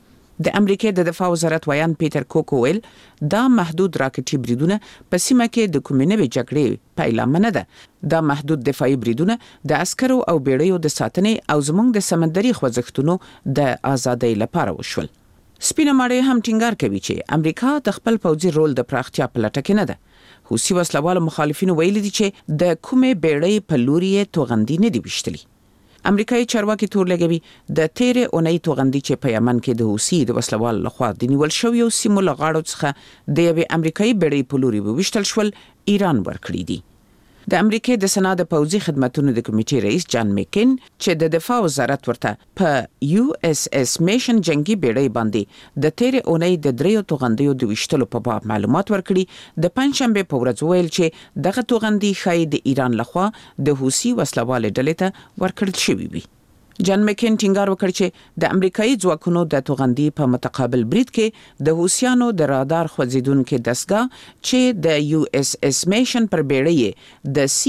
د امریکای د دفاع وزارت ویان پیټر کوکو ویل دا محدود راکټي بریدونه په سیمه کې د کومې نوې جګړې پیلامه نه ده. دا محدود دفاعي بریدونه د عسکرو او بیړیو د ساتنې او زموږ د سمندري خوځښتونو د ازادۍ لپاره وشول. سپینه ماړی هم ټینګار کوي چې امریکا د خپل پوځي رول د پراختیا په لټه کې نه ده. حوثي وسلوالو مخالفینو ویلي دي چې د کومې بیړۍ په لوري توغندي نه دی وشتلي. امریکایي چارواکي تور لګوي د تیرې اونۍ توغندي چې په یمن کې د حوثي د وسلوالو لخوا د نیول شویو سیمو له غاړو څخه د یوې امریکایي بیړۍ په لوري وویشتل شول ایران ورکړي دي. د امریکای د سنا د پوځي خدماتو د کمیټې رئیس جان میکن چې د دفاع وزارت ورته په یو اس اس میشن جنگي بیړۍ باندې د تیرې اونۍ د دریو توغندیو د وشتلو په باب معلومات ورکړي، د پنځشنبه په ورځ ویل چې دغه توغندي ښایي د ایران لخوا د حوثي وسلوالې ډلې ته ورکړل شوې وي. جان میکن ټینګار وکړ چې د امریکایي ځواکونو د توغندي په متقابل برید کې د حوثیانو د رادار خوځیدونکو دستګاه چې د یو اس اس میشن پر بیړۍ د سی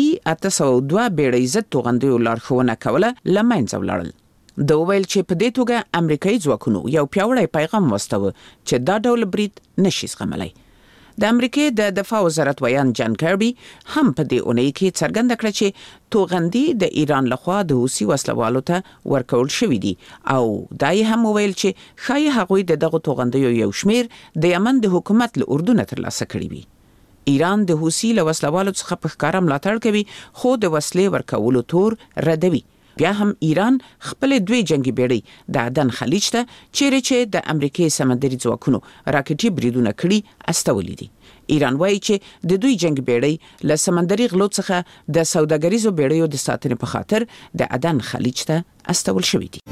802 بیړۍ ضد توغندیو لارښوونه کوله لمنځه ولاړل. د ویل چې په دې توګه امریکایي ځواکونو یو پیاوړی پیغام واستاوه چې دا ډول برید نشي زغملای. د امریکای د دفاع وزارت ویان جان کربي هم په دې اونۍ کې څرګنده کړه چې توغندي د ایران لخوا د حوثي وسلوالو ته ورکول شوې دي او دا یې هم ویل چې ښایي هغوی د دغه توغندیو یو شمیر د یمن د حکومت له اردو نه ترلاسه کړي وي. ایران د حوثي له وسلوالو څخه په ښکاره ملاتړ کوي خو د وسلې ورکولو تور ردوي. بیا هم ایران خپل دوی جنگي بیړۍ د عدن خلیج ته چیرې چې د امریکای سمندري ځواکونو راکټي بریدونه کړي استولې دي. ایران وایي چې د دوی جنگ بیړۍ له سمندري غلو څخه د سوداګریزو بیړیو د ساتنې په خاطر د عدن خلیج ته استول شوې دي.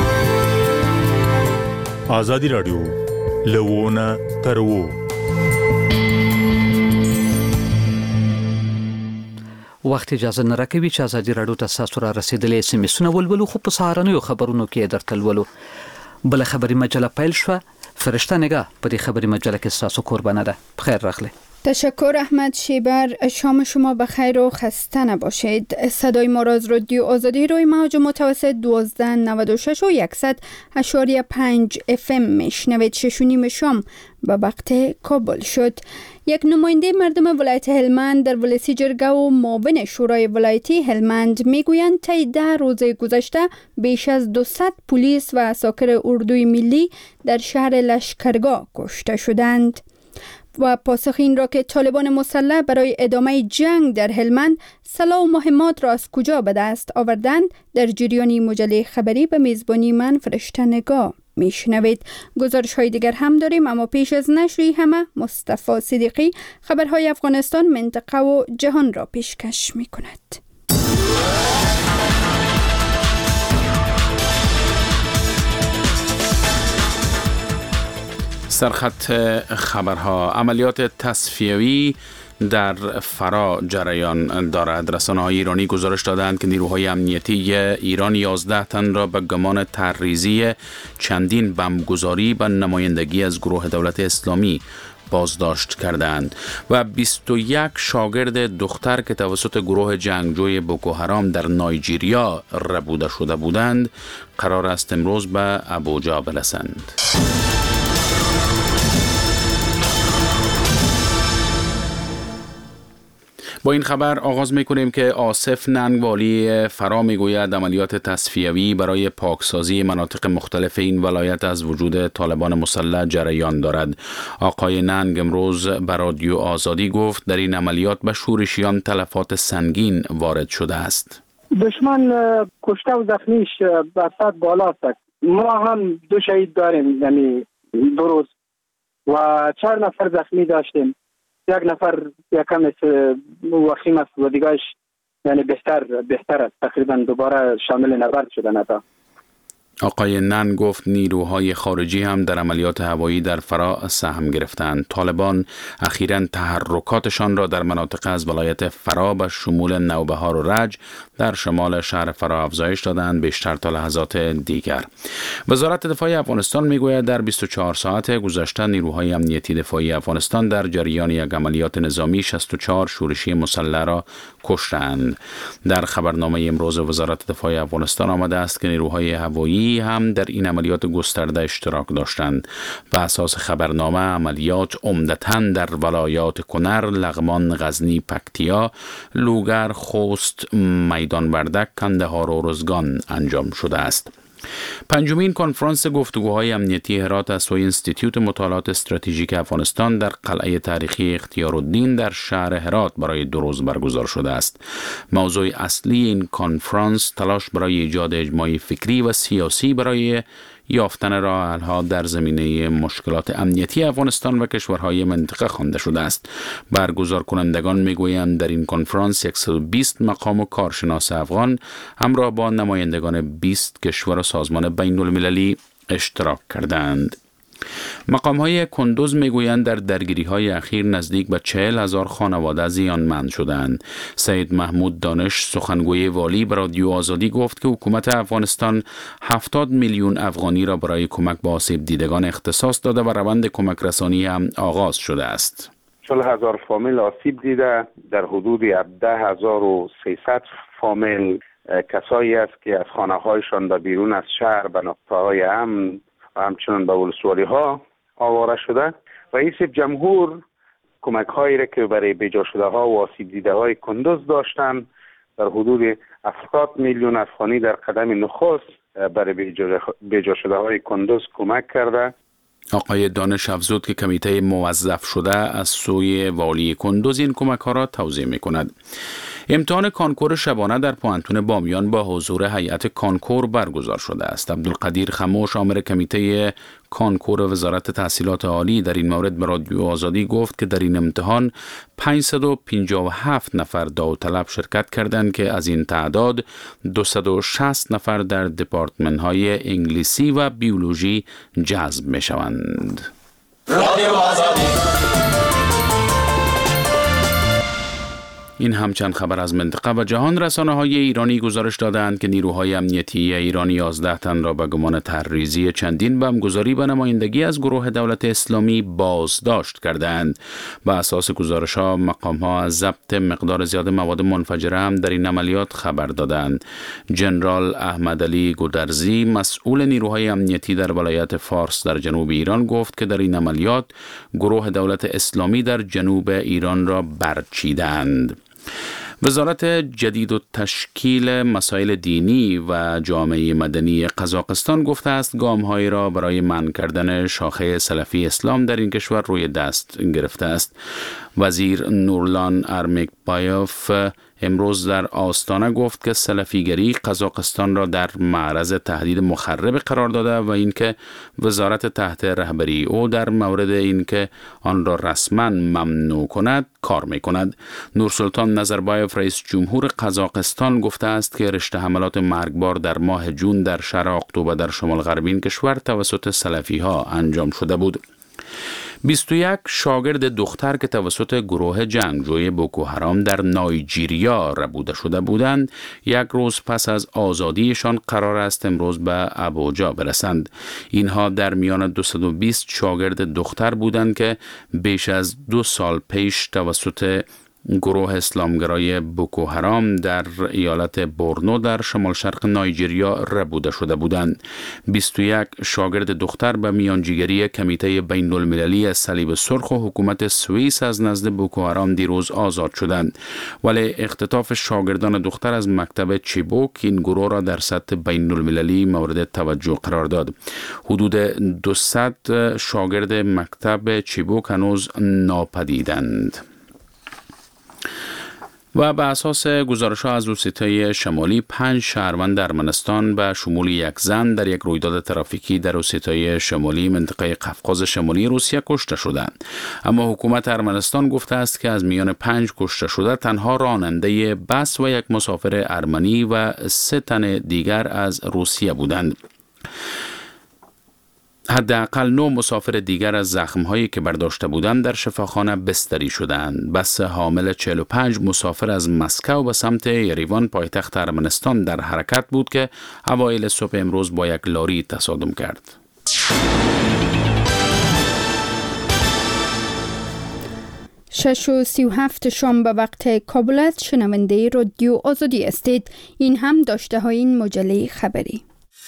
آزادی رادیو لوونه ترو وخت اجازه نه راکوي چې آزادی رادیو ته تاسو را رسیدلې سیمه ولولو خو په سهارنیو خبرونو کې درته ولولو. بل خبري مجله پیل شو. فرشته نگاه په دې خبري مجله کې تاسو قربانه ده. بخیر راغلی. تشکر احمد شیبر. شام شما بخیر و خسته نباشید. صدای ما را از رادیو آزادی روی موج متوسط 1296 و 100.5 FM میشنوید. 6:30 شام به وقت کابل شد. یک نماینده مردم ولایت هلمند در ولسی جرگه و معاون شورای ولایتی هلمند میگویند طی 10 روز گذشته بیش از 200 پلیس و عساکر اردوی ملی در شهر لشکرگاه کشته شدند. و پاسخ این را که طالبان مسلح برای ادامه جنگ در هلمند سلاح و مهمات را از کجا به دست آوردند در جریان مجله خبری به میزبانی من فرشته نگاه میشنوید. گزارش های دیگر هم داریم، اما پیش از نشر همه مصطفی صدیقی خبرهای افغانستان، منطقه و جهان را پیشکش میکند. سرخط خبرها: عملیات تصفیوی در فرا جریان دارد. رسانه‌های ایرانی گزارش دادند که نیروهای امنیتی ایران 11 تن را به گمان طرح‌ریزی چندین بمبگذاری به نمایندگی از گروه دولت اسلامی بازداشت کردند و 21 شاگرد دختر که توسط گروه جنگجوی بوکوحرام در نایجیریا ربوده شده بودند قرار است امروز به ابوجا برسند. با این خبر آغاز می‌کنیم که آصف ننگ والی فرا میگوید عملیات تصفیوی برای پاکسازی مناطق مختلف این ولایت از وجود طالبان مسلح جریان دارد. آقای ننگ امروز به رادیو آزادی گفت در این عملیات به شورشیان تلفات سنگین وارد شده است. دشمن کشته و زخمیش بسات بالا است. ما هم 2 شهید داریم، یعنی 2 روز و 4 نفر زخمی داشتیم. 1 نفر یکم وخیم است و دیگرش یعنی بهتر است. تقریبا دوباره شامل نبرد شدن اتا. آقای نن گفت نیروهای خارجی هم در عملیات هوایی در فرا سهم گرفتند. طالبان اخیراً تحرکاتشان را در مناطق از ولایت فرا به شمول نوبهار و رج در شمال شهر فرا افزایش دادند، بیشتر تا لحظات دیگر. وزارت دفاع افغانستان میگوید در 24 ساعت گذشته نیروهای امنیتی دفاعی افغانستان در جریان یک عملیات نظامی 64 شورشی مسلح را کشتند. در خبرنامه امروز وزارت دفاع افغانستان آمده است که نیروهای هوایی هم در این عملیات گسترده اشتراک داشتند. بر اساس خبرنامه عملیات عمدتاً در ولایات کنر، لغمان، غزنی، پکتیا، لوگر، خوست، میدان وردک، کندهار و ارزگان انجام شده است. 5مین کنفرانس گفتگوهای امنیتی هرات از سوی انستیتوت مطالعات استراتژیک افغانستان در قلعه تاریخی اختیارالدین در شهر هرات برای 2 روز برگزار شده است. موضوع اصلی این کنفرانس تلاش برای ایجاد اجماع فکری و سیاسی برای یافتن راه حل‌ها در زمینه مشکلات امنیتی افغانستان و کشورهای منطقه خوانده شده است. برگزار کنندگان میگویند در این کنفرانس 120 مقام و کارشناس افغان همراه با نمایندگان 20 کشور و سازمان بین المللی اشتراک کردند. مقام‌های کندوز میگویند در درگیری‌های اخیر نزدیک به 40,000 خانواده زیانمند شدند. سید محمود دانش سخنگوی والی به رادیو آزادی گفت که حکومت افغانستان 70 میلیون افغانی را برای کمک به آسیب دیدگان اختصاص داده و روند کمک رسانی هم آغاز شده است. 40,000 فامیل آسیب دیده، در حدود 17,300 فامیل کسایی است که از خانه‌هایشان به بیرون از شهر به نقطه‌های امن و همچنان به ولسوالی ها آواره شده. رئیس جمهور کمک هایی را که برای بیجا شده ها و آسیب دیده های کندوز داشتند در حدود 70 میلیون افغانی در قدم نخست برای بیجا شده های کندوز کمک کرده. آقای دانش افزود که کمیته موظف شده از سوی والی کندوز این کمک ها را توزیع می کند. امتحان کانکور شبانه در پوانتون بامیان با حضور هیئت کانکور برگزار شده است. عبدالقدیر خموش عامل کمیته کانکور وزارت تحصیلات عالی در این مورد به رادیو آزادی گفت که در این امتحان 557 نفر داوطلب شرکت کردند که از این تعداد 260 نفر در دپارتمن‌های انگلیسی و بیولوژی جذب می‌شوند. رادیو آزادی. این همچند خبر از منطقه و جهان. رسانه‌های ایرانی گزارش دادند که نیروهای امنیتی ایران 11 تن را به گمان تحریزی چندین بمبگذاری به نمایندگی از گروه دولت اسلامی بازداشت کردند. بر اساس گزارش‌ها مقام‌ها از ضبط مقدار زیاد مواد منفجره هم در این عملیات خبر دادند. جنرال احمد علی گودرزی مسئول نیروهای امنیتی در ولایت فارس در جنوب ایران گفت که در این عملیات گروه دولت اسلامی در جنوب ایران را برچیدند. وزارت جدید و تشکیل مسائل دینی و جامعه مدنی قزاقستان گفته است گام‌هایی را برای منع کردن شاخه سلفی اسلام در این کشور روی دست گرفته است. وزیر نورلان ارمکبایوف امروز در آستانه گفت که سلفیگری قزاقستان را در معرض تهدید مخرب قرار داده و اینکه وزارت تحت رهبری او در مورد اینکه آن را رسما ممنوع کند کار می‌کند. نورسلطان نظربایف رئیس جمهور قزاقستان گفته است که رشته حملات مرگبار در ماه جون در شهر آقتوبه در شمال غربی این کشور توسط سلفی‌ها انجام شده بود. 21 شاگرد دختر که توسط گروه جنگجوی بوکو حرام در نایجیریا ربوده شده بودند، یک روز پس از آزادیشان قرار است امروز به ابوجا برسند. اینها در میان 220 شاگرد دختر بودند که بیش از 2 سال پیش توسط گروه اسلامگرای بوکو حرام در ایالت بورنو در شمال شرق نایجیریا ربوده شده بودند. 21 شاگرد دختر به میانجیگری کمیته بین المللی صلیب سرخ و حکومت سوئیس از نزد بوکو حرام دیروز آزاد شدند، ولی اختطاف شاگردان دختر از مکتب چیبوک این گروه را در سطح بین المللی مورد توجه قرار داد. حدود 200 شاگرد مکتب چیبوک هنوز ناپدیدند. و به اساس گزارش‌ها از روسیای شمالی 5 شهروند ارمنستان به شمول یک زن در یک رویداد ترافیکی در روسیای شمالی منطقه قفقاز شمالی روسیه کشته شدند. اما حکومت ارمنستان گفته است که از میان 5 کشته شده تنها راننده بس و یک مسافر ارمنی و 3 تن دیگر از روسیه بودند. حداقل 9 مسافر دیگر از زخم‌هایی که برداشته بودند در شفاخانه بستری شدند. بس حامل 45 مسافر از مسکو به سمت یریوان پایتخت ارمنستان در حرکت بود که اوایل صبح امروز با یک لاری تصادم کرد. 6:37 شام به وقت کابل است. شنونده رادیو آزادی هستید. این هم داشته های این مجله خبری.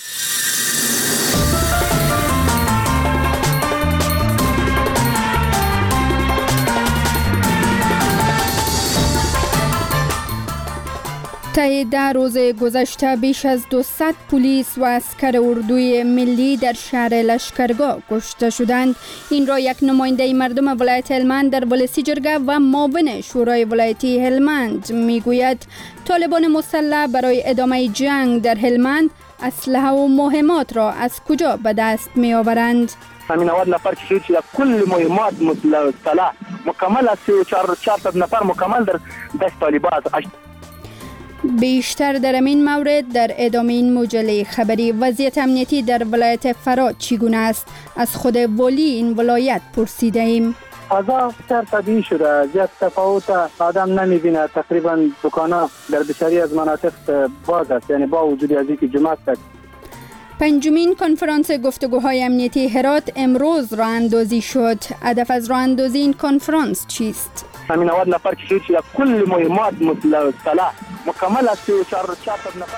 طی 10 روز گذشته بیش از 200 پلیس و عسکر اردوی ملی در شهر لشکرگاه کشته شدند. این را یک نماینده مردم ولایت هلمند در ولسی جرگه و معاون شورای ولایتی هلمند میگوید طالبان مسلح برای ادامه جنگ در هلمند اسلحه و مهمات را از کجا به دست می آورند؟ همین 90 نفر که شد کل مهمات مسلح مکمل است، 4 نفر مکمل در دست طالبان است. بیشتر در این مورد در ادامه این مجله خبری. وضعیت امنیتی در ولایت فرات چگونه است؟ از خود ولی این ولایت پرسیده ایم. فضا بسیار طبیعی شده، زیاد تفاوت آدم نمیبینه. تقریبا دکانا در بسیاری از مناطق باز است، یعنی با وجود از اینکه جمعه است. 5مین کنفرانس گفتگوهای امنیتی هرات امروز راه اندازی شد. هدف از راه اندازی این کنفرانس چیست؟ همین 90 نفر که شد کل مهمات مسلح مکمل است، 4 نفر.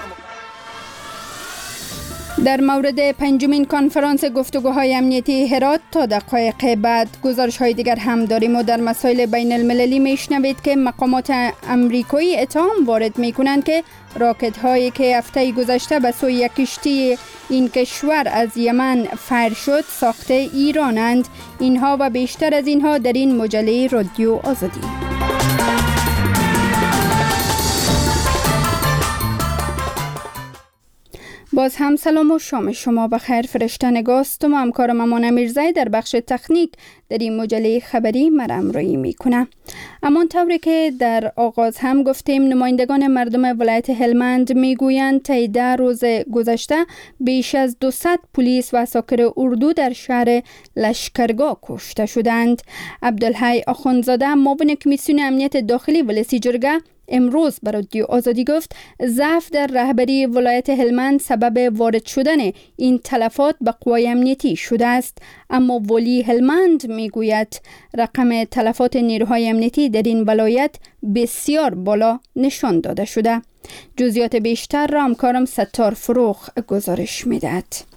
در مورد 5مین کنفرانس گفتگوهای امنیتی هرات تا دقایق بعد گزارش های دیگر هم داریم و در مسائل بین المللی میشنوید که مقامات امریکایی اتهام وارد میکنند که راکت هایی که هفته گذشته به سوی یک کشتی این کشور از یمن فر شد ساخته ایرانند. اینها و بیشتر از اینها در این مجله رادیو آزادی. باز هم سلام و شام شما بخیر. فرشته نگاستم و همکارم امان میرزایی در بخش تکنیک در این مجله خبری مرامرایی میکنه. امان طوری که در آغاز هم گفتیم، نمایندگان مردم ولایت هلمند میگویند طی 10 روز گذشته بیش از 200 پلیس و عساکر اردو در شهر لشکرگاه کشته شدند. عبدالحی آخوندزاده معاون کمیسیون امنیت داخلی ولسی جرگه امروز به رادیو آزادی گفت ضعف در رهبری ولایت هلمند سبب وارد شدن این تلفات به قوای امنیتی شده است، اما ولی هلمند میگوید رقم تلفات نیروهای امنیتی در این ولایت بسیار بالا نشان داده شده. جزئیات بیشتر را همکارم ستار فروخ گزارش میدهد.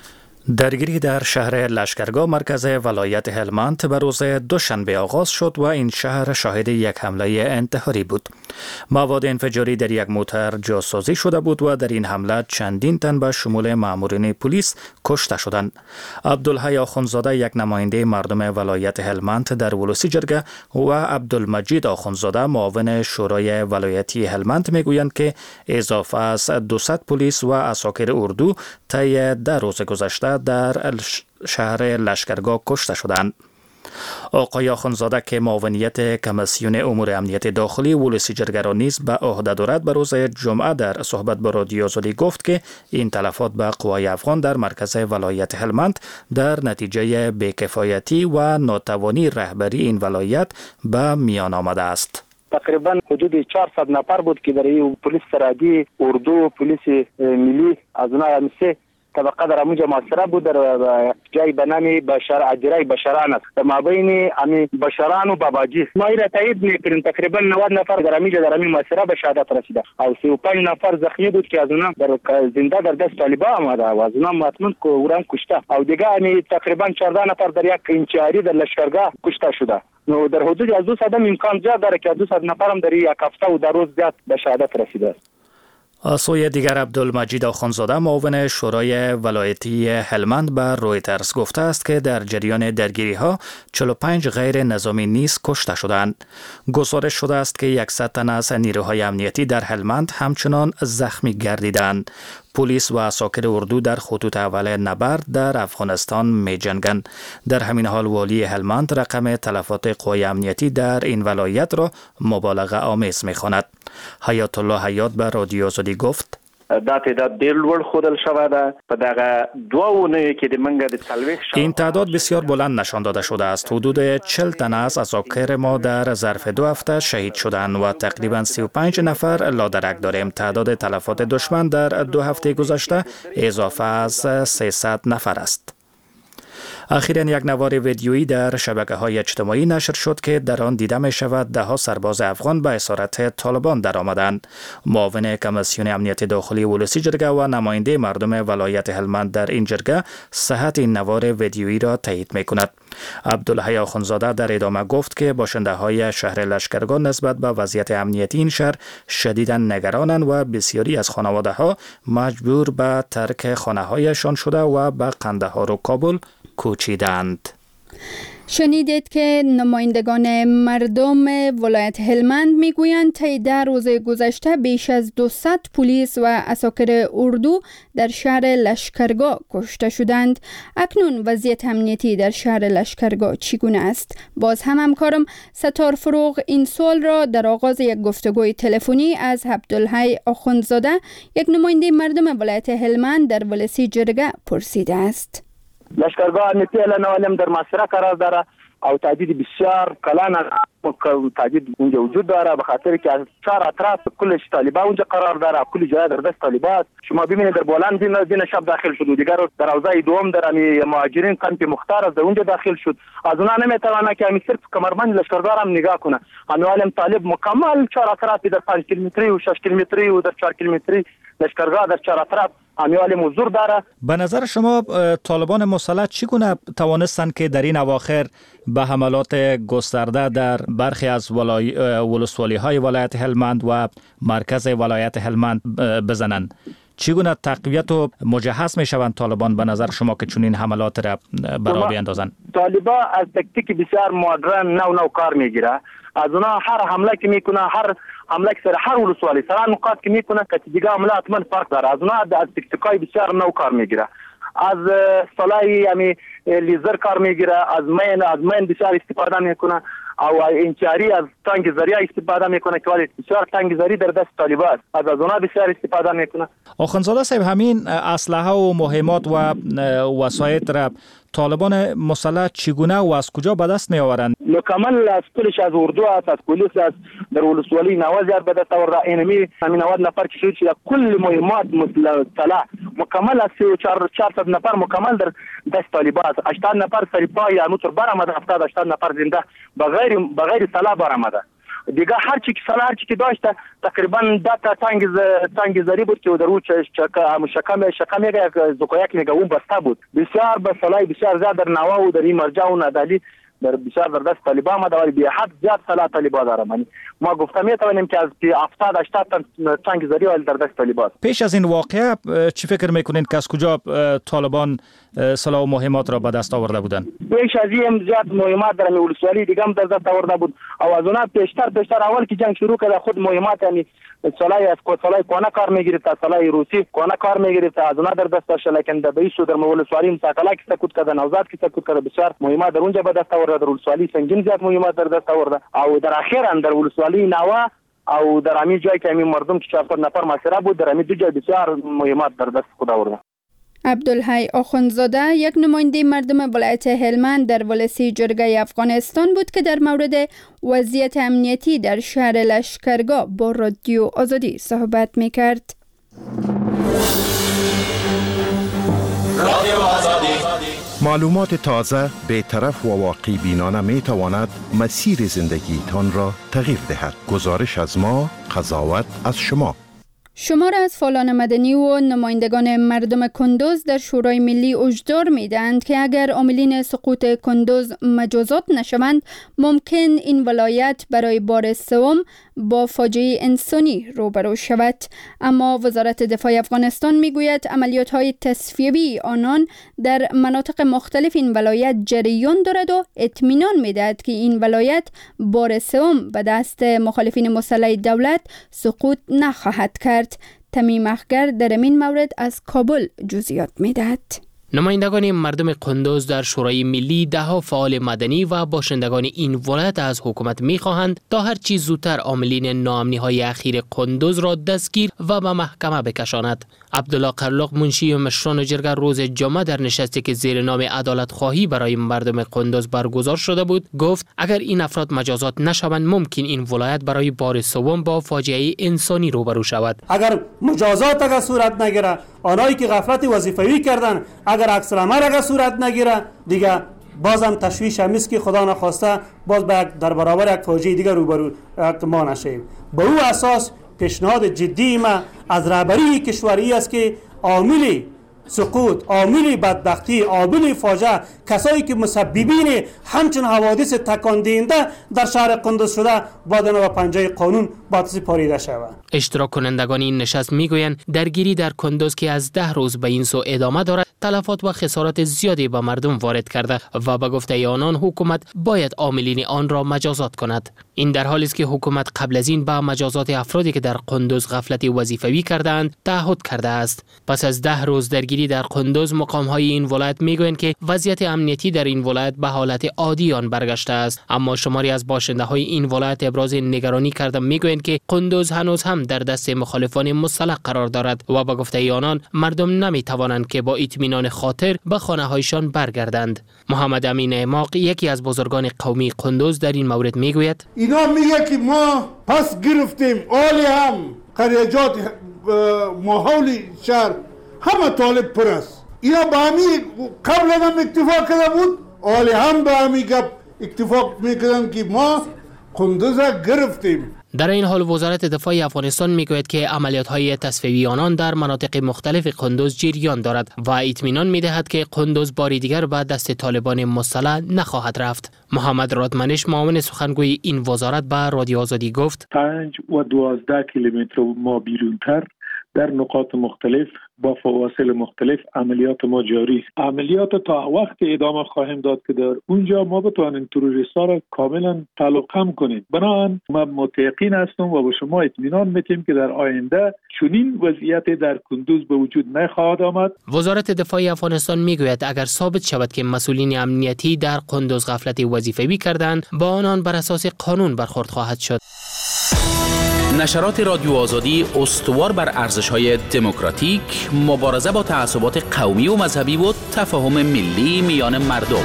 درگیری در شهر لشکرگاه مرکز ولایت هلمند به روز دوشنبه آغاز شد و این شهر شاهد یک حمله انتحاری بود. مواد انفجاری در یک موتر جاسازی شده بود و در این حمله چندین تن به شمول مامورین پلیس کشته شدند. عبدالحی آخوندزاده یک نماینده مردم ولایت هلمند در ولسی جرگه و عبدالمجید آخوندزاده معاون شورای ولایتی هلمند میگویند که اضافه از 200 پلیس و عساکر اردو طی 10 روز گذشته در شهر لشکرگاه کشته شدند. آقای آخوندزاده که معاونیت کمیسیون امور امنیت داخلی ولسی جرگه را نیز به عهده دارد، به روز جمعه در صحبت با رادیو آزادی گفت که این تلفات به قوای افغان در مرکز ولایت هلمند در نتیجه بی‌کفایتی و ناتوانی رهبری این ولایت به میان آمده است. تقریبا حدود 400 نفر بود که برای پلیس سرحدی، اردو، پلیس ملی از اونها همسه طبقه در اموجه محاصره بود در جای به نام اجرای بشران است. در مابین امی بشران و باباجی ما را تایید میکنیم تقریبا 90 نفر در امی محاصره به شهادت رسیده او 35 نفر زخمی بود که از اونها در زنده در دست طالبان آمده و از اونها مطمئن که اوران کشته او دیگه امی تقریبا 14 نفر در یک انچاری در لشکرگاه کشته شده. نو در حدود از 200 امکان زیاد داره که 200 نفر هم در یک هفته و در روز زیاد به شهادت رسیده است. سوی دیگر عبدالمجید آخوندزاده معاون شورای ولایتی هلمند به رویترز گفته است که در جریان درگیری ها 45 غیر نظامی نیز کشته شدند. گزارش شده است که 100 تن از نیروهای امنیتی در هلمند همچنان زخمی گردیدند. پلیس و عساکر اردو در خطوط اول نبرد در افغانستان می جنگند. در همین حال والی هلمند رقم تلفات قوای امنیتی در این ولایت را مبالغه آمیز می خواند. حیات الله حیات به رادیو آزادی گفت دا تعداد ډیر لوړ خودل شوه ده په دغه 2 اونۍ کې د منګه د 40 این تعداد بسیار بلند نشان داده شده است. حدود 40 تن از عساکر ما در ظرف 2 هفته شهید شدند و تقریبا 35 نفر لادرک داریم. تعداد تلفات دشمن در 2 هفته گذشته اضافه از 300 نفر است. اخیراً یک نوار ویدیویی در شبکه‌های اجتماعی نشر شد که در آن دیده می شود 10 سرباز افغان به اسارت طالبان درآمدند. معاون کمیسیون امنیت داخلی ولسی جرگه و نماینده مردم ولایت هلمند در این جرگه صحت این نوار ویدیویی را تایید می کند. عبدالحی آخوندزاده در ادامه گفت که باشنده‌های شهر لشکرگاه نسبت به وضعیت امنیتی این شهر شدیداً نگرانند و بسیاری از خانواده‌ها مجبور به ترک خانه‌هایشان شده و به قندهار و کابل کوچیدند. شنیدید که نمایندگان مردم ولایت هلمند میگویند طی 10 روز گذشته بیش از 200 پلیس و عساکر اردو در شهر لشکرگاه کشته شدند. اکنون وضعیت امنیتی در شهر لشکرگاه چگونه است؟ باز هم همکارم ستار فروغ این سوال را در آغاز یک گفتگوی تلفنی از عبدالحی آخوندزاده، یک نماینده مردم ولایت هلمند در ولسی جرگه پرسیده است. لشکرگاه امنیتی الان در محاصره قرار داره او تهدید بسیار کلان تهدید اونجا وجود داره به خاطر که از 4 اطراف کلش طالبان اونجا قرار داره، کل جای در دست طالبان است. شما ببینید در بولان دین شب داخل شد و دیگر در حوزه دوم در مهاجرین کمپ مختار از اونجا داخل شد. از اونها نمیتونه که همین صرف کمربند لشکرگاه هم نگاه کنه. عالم طالب مکمل 4 اطراف در 5 کیلومتری و 6 کیلومتری و در 4 کیلومتری لشکرگاه در 4 اطراف امیال حضور داره. به نظر شما طالبان مسلح چگونه توانستند که در این اواخر به حملات گسترده در برخی از ولسوالی‌های ولایت هلمند و مرکز ولایت هلمند بزنند؟ چگونه تقویت و مجهز می شوند طالبان به نظر شما که چنین حملات را برا بیاندازند؟ طالبان از تکتیک بسیار مدرن نو کار میگیره. از اونها هر حمله که میکنه، هر حمله که سر هر ولسوالی سر نقاط که میکنه که دیگه حمله حتما فرق داره. از اونها از تکتیکای بسیار نو کار میگیره، از سلاح یعنی لیزر کار میگیره، از مین بسیار استفاده میکنه او انچاری از تانک ذریعه استفاده میکنه که ولی بسیار تانک ذریعه در دست طالبان است. از اونها بسیار استفاده میکنه. آخوندزاده صاحب، همین اسلحه و مهمات و وسایط را طالبان مسلح چگونه و از کجا به دست می آورند؟ مکمل از کلش از اردو است، از پلیس است، در ولسوالی 90 به دست آورده. اینمی همین 90 نفر که شد که کل مهمات مسلح مکمل از 400 نفر مکمل در دست طالبان است. 80 نفر سریپای موتور برآمده، 70-80 نفر زنده بغیر سلاح برآمده. دیگه هر چی که داشته تقریبا 10 تا تانک ذریعه بود که در اون شکم یک زکویک میگه اون بسته بود. بسیار به سلاح بسیار زیاد در نوا و در این مرجع و ندالی در بسیار در دست طالبان آمده ولی به حد زیاد سلاح طالبان داره. ما گفتم میتونیم که از 70-80 تانک ذریعه در دست طالبان. پیش از این واقعه چی فکر میکنین که از کجا طالبان سلاح و مهمات را به دست آورده بودند؟ پیش از این زیاد مهمات در ولسوالی دیگه هم در دست آورده بود او از اونها پیشتر اول که جنگ شروع کرد خود مهمات یعنی سلاح کونه کار میگیرد، سلاح روسی کونه کار میگیرد، از اونها در دست داشت. لیکن در بیسو در ولسوالی مساکلا که سکوت کرده، نوزاد که سکوت کرده، بسیار مهمات در اونجا به دست آورده. در ولسوالی سنگین زیاد مهمات در دست آورده او در اخیرا در ولسوالی نوا او در همین جای که همین مردم که 400 نفر مسیره بود در همین دو جای بسیار مهمات در دست خود آورده. عبدالحی آخوندزاده یک نماینده مردم ولایت هلمند در ولسی جرگه افغانستان بود که در مورد وضعیت امنیتی در شهر لشکرگاه با رادیو آزادی صحبت میکرد. معلومات تازه، بی‌طرف و واقع بینانه می تواند مسیر زندگیتان را تغییر دهد. گزارش از ما، قضاوت از شما. شمار از فعالان مدنی و نمایندگان مردم کندوز در شورای ملی هشدار می‌دهند که اگر عاملین سقوط کندوز مجازات نشوند ممکن این ولایت برای بار سوم با فاجعه انسانی روبرو شود. اما وزارت دفاع افغانستان میگوید عملیات‌های تصفیه‌ای آنان در مناطق مختلف این ولایت جریان دارد و اطمینان می‌دهد که این ولایت بار سوم به دست مخالفین مسلح دولت سقوط نخواهد کرد. تمیم اخگر در این مورد از کابل جزئیات می‌دهد. نمایندگان مردم کندوز در شورای ملی ده‌ها فعال مدنی و باشندگان این ولایت از حکومت می‌خواهند تا هر چیز زودتر عاملین ناامنی‌های اخیر کندوز را دستگیر و به محکمه بکشاند. عبدالله قرلق منشی مشران جرگه روز جمعه در نشستی که زیر نام عدالت خواهی برای مردم کندوز برگزار شده بود گفت اگر این افراد مجازات نشوند ممکن این ولایت برای بار سوم با فاجعه انسانی روبرو شود. اگر مجازات صورت نگیره، آنایی که غفلت وظیفوی کردن اگر عکس العمل صورت نگیره، دیگه بازم تشویش همیست که خدا نخواسته باز در برابر یک فاجعه دیگر روبرو ما نشیم. به او اساس پیشنهاد جدی ما از رهبری کشوری است که عامل سقوط، عامل بدبختی، عامل فاجعه، کسایی که مسببین همچون حوادث تکان دهنده در شهر کندوز شده باید به پنجه قانون باتسی پاریده شود. اشتراک کنندگان این نشست میگویند درگیری در کندوز که از 10 روز به این سو ادامه دارد تلفات و خسارات زیادی به مردم وارد کرده و به گفته آنان حکومت باید عاملین آن را مجازات کند. این در حالی است که حکومت قبل از این به مجازات افرادی که در کندوز غفلت وظیفوی کردند تعهد کرده است. پس از 10 روز درگیری در کندوز مقام‌های این ولایت میگویند که وضعیت امنیتی در این ولایت به حالت عادی آن برگشته است، اما شماری از باشنده‌های این ولایت ابراز نگرانی کرده میگویند که کندوز هنوز هم در دست مخالفان مسلح قرار دارد و به گفته آنان مردم نمیتوانند که با اطمینان خاطر به خانه‌هایشان برگردند. محمد امین اعماق یکی از بزرگان قومی کندوز در این مورد میگوید اینا میگه که ما پس گرفتیم، آلی هم قریجات ماحول شهر همه طالب پر است. اینا با همی قبل هم اکتفا کرده بود، آلی هم با همی گپ اکتفا میکردن که ما کندوز گرفتیم. در این حال وزارت دفاع افغانستان میگوید که عملیات‌های تصفیه‌ای آنان در مناطق مختلف کندوز جریان دارد و اطمینان می‌دهد که کندوز باری دیگر به دست طالبان مسلح نخواهد رفت. محمد رادمنش معاون سخنگوی این وزارت به رادیو آزادی گفت 5 و 12 کیلومتر ما بیرونتر در نقاط مختلف با فواصل مختلف عملیات ما جاری است. عملیات تا وقت ادامه خواهیم داد که در اونجا ما بتوانیم تروریستا را کاملا تلقم کنیم. بنابراین ما متقین هستم و با شما اطمینان میتیم که در آینده چنین وضعیت در کندوز به وجود نخواهد آمد. وزارت دفاع افغانستان میگوید اگر ثابت شود که مسئولین امنیتی در کندوز غفلت وظیفوی کردند، با آنان بر اساس قانون برخورد خواهد شد. نشرات رادیو آزادی استوار بر ارزش‌های دموکراتیک، مبارزه با تعصبات قومی و مذهبی و تفاهم ملی میان مردم.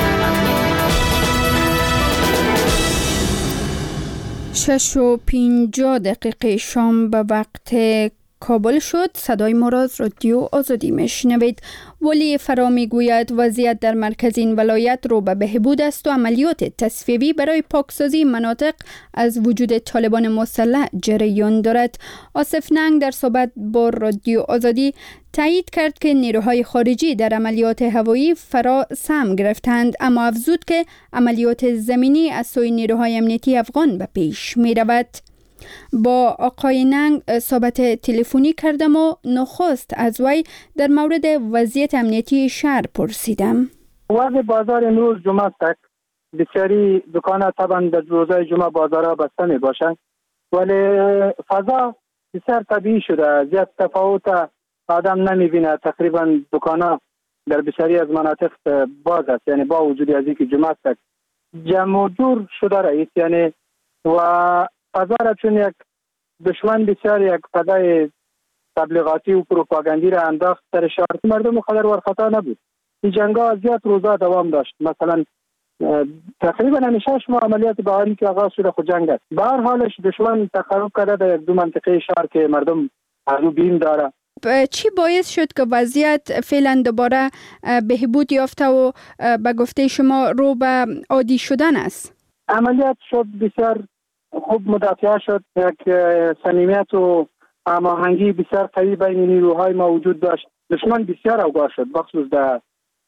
6:50 شام به وقت کابل شد. صدای ما را از رادیو آزادی میشنوید. ولی فرا میگوید وضعیت در مرکز این ولایت رو به بهبود است و عملیات تصفیه‌ای برای پاکسازی مناطق از وجود طالبان مسلح جریان دارد. آصف ننگ در صحبت با رادیو آزادی تایید کرد که نیروهای خارجی در عملیات هوایی فرا سهم گرفتند، اما افزود که عملیات زمینی از سوی نیروهای امنیتی افغان به پیش می رود. با آقای ننگ صحبت تلفنی کردم و نخست از وی در مورد وضعیت امنیتی شهر پرسیدم. وضع بازار نور جمعه است. بسیاری دکان‌ها طبعا در روزهای جمعه بازارها بسته می باشند، ولی فضا بسیار طبیعی شده، زیاد تفاوت آدم نمی بینه. تقریبا دکان‌ها در بسیاری از مناطق باز است، یعنی با وجود از اینکه جمعه است جمع و جور شده رئیس، یعنی و فضا را چون یک دشمن بسیار یک فضای تبلیغاتی و پروپاگاندی را انداخت سر شهر، مردم خبر ورخطا نبود. این جنگ‌ها زیاد روزا دوام داشت. مثلا تقریبا همیشه شما عملیات بهاری که آغاز شده خود جنگ است. به هر حالش دشمن تخرب کرده در یک دو منطقه شهر که مردم از او بیم داره. چی باعث شد که وضعیت فعلا دوباره بهبود یافته و به گفته شما رو به عادی شدن است؟ عملیات شد بسیار خوب مدافع شد. یک صمیمیت و هماهنگی بسیار قوی بین نیروهای ما وجود داشت. دشمن بسیار اوگار شد، بخصوص در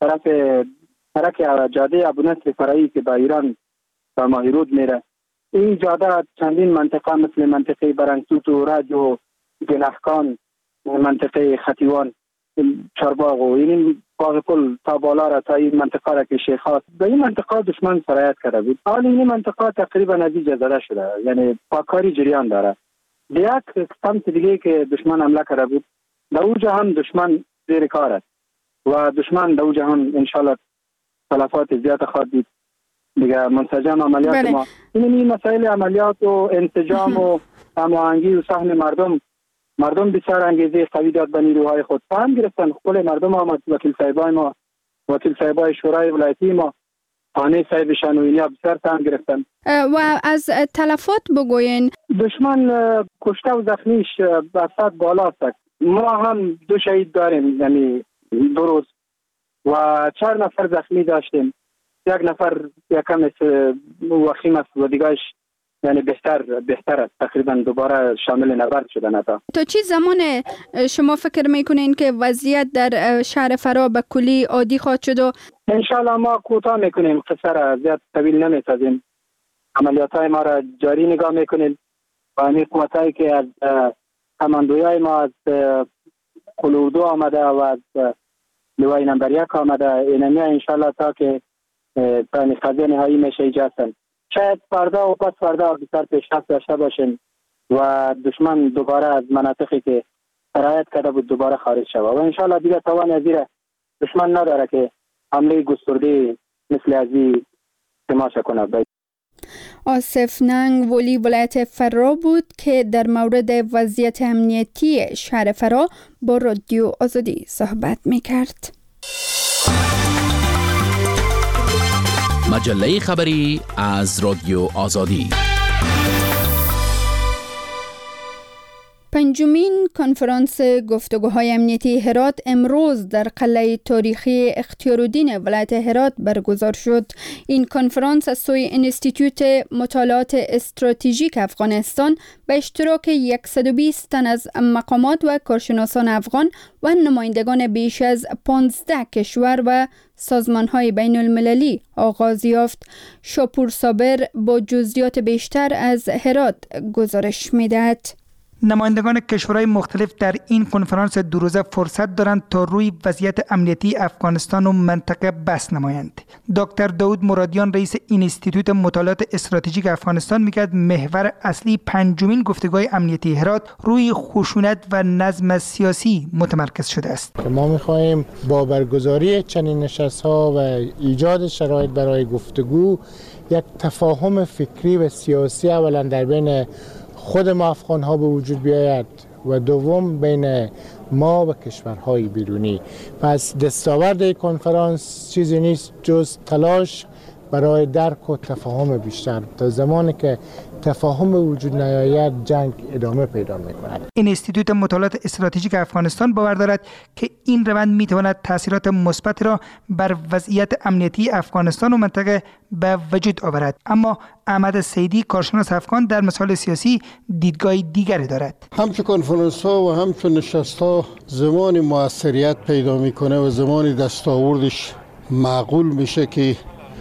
طرف جاده ابونصر فرعی که به ایران و ماهیرود میره. این جاده چندین منطقه مثل منطقه برنگتوت و رج و گلخکان، منطقه خطیوان، چارباغ و این باغ پل تا بالا را تا این منطقه را که شیخات به این منطقه دشمن سرایت کرده بود. حال این منطقه تقریبا نتیجه زده شده، یعنی پاکاری جریان داره. یک سمت دیگه که دشمن حمله کرده بود در اونجا هم دشمن زیر کار است و دشمن در اونجا هم انشالله تلفات زیاد خواهد دید. دیگه منسجم عملیات ما این مسائل عملیات و انسجام و هماهنگی و سهم مردم بسیار انگیزه قوی داد به نیروهای خود. فهم گرفتن خپل مردم آمد، وکیل صاحبای ما، وکیل صاحبای شورای ولایتی ما، خانه صاحب شانوینی بسیار فهم گرفتن. و از تلفات بگوین. دشمن کشته و زخمیش بسیار بالا است. ما هم 2 شهید داریم، یعنی 2 روز و 4 نفر زخمی داشتیم. 1 نفر یکم وخیم است و دیگهش یعنی بهتر است. تقریبا دوباره شامل نبرد شدن. تا چی زمان شما فکر میکنین که وضعیت در شهر فرا به کلی عادی خواهد شد؟ و انشالله ما کوتاه میکنیم، قصه را زیاد طویل نمیسازیم. عملیات های ما را جاری نگاه میکنیم و این قوت هایی که از کماندوی ما از قلوردو آمده و از لوای نمبر 1 آمده، اینمی انشالله تا که قضیه نهایی میشه ایجاد. شاید فردا و پس فردا بسیار پیشرفت داشته باشیم و دشمن دوباره از مناطقی که سرایت کرده بود دوباره خارج شود و انشالله دیگه توان ازیره دشمن نداره که حمله گسترده مثل ازی تماشا کنه. آصف ننگ ولی ولایت فرا بود که در مورد وضعیت امنیتی شهر فرا با رادیو آزادی صحبت میکرد. مجله خبری از رادیو آزادی. 5مین کنفرانس گفتگوهای امنیتی هرات امروز در قلعه تاریخی اختیارالدین ولایت هرات برگزار شد. این کنفرانس از سوی انستیتوت مطالعات استراتژیک افغانستان به اشتراک 120 تن از مقامات و کارشناسان افغان و نمایندگان بیش از 15 کشور و سازمان‌های بین المللی آغاز یافت. شاپور صابر با جزئیات بیشتر از هرات گزارش می‌دهد. نمایندگان کشورهای مختلف در این کنفرانس دو روزه فرصت دارند تا روی وضعیت امنیتی افغانستان و منطقه بحث نمایند. دکتر داود مرادیان رئیس اینستیتوت مطالعات استراتژیک افغانستان میگوید محور اصلی پنجمین گفتگوهای امنیتی هرات روی خشونت و نظم سیاسی متمرکز شده است. ما می‌خواهیم با برگزاری چنین نشست‌ها و ایجاد شرایط برای گفتگو یک تفاهم فکری و سیاسی اولا در بین خود ما افغان‌ها به وجود بیاید و دوم بین ما و کشورهای بیرونی. پس دستاورد این کنفرانس چیزی نیست جز تلاش برای درک و تفاهم بیشتر. تا زمانی که تفاهم وجود نیاید جنگ ادامه پیدا می‌کند. اینستیتوت مطالعات استراتژیک افغانستان باور دارد که این روند می‌تواند تاثیرات مثبت را بر وضعیت امنیتی افغانستان و منطقه به وجود آورد. اما احمد سیدی کارشناس افغان در مسائل سیاسی دیدگاه دیگری دارد. همچون کنفرانس‌ها و همچون نشست‌ها زمانی موثریت پیدا می‌کنه و زمانی دستاوردش معقول میشه که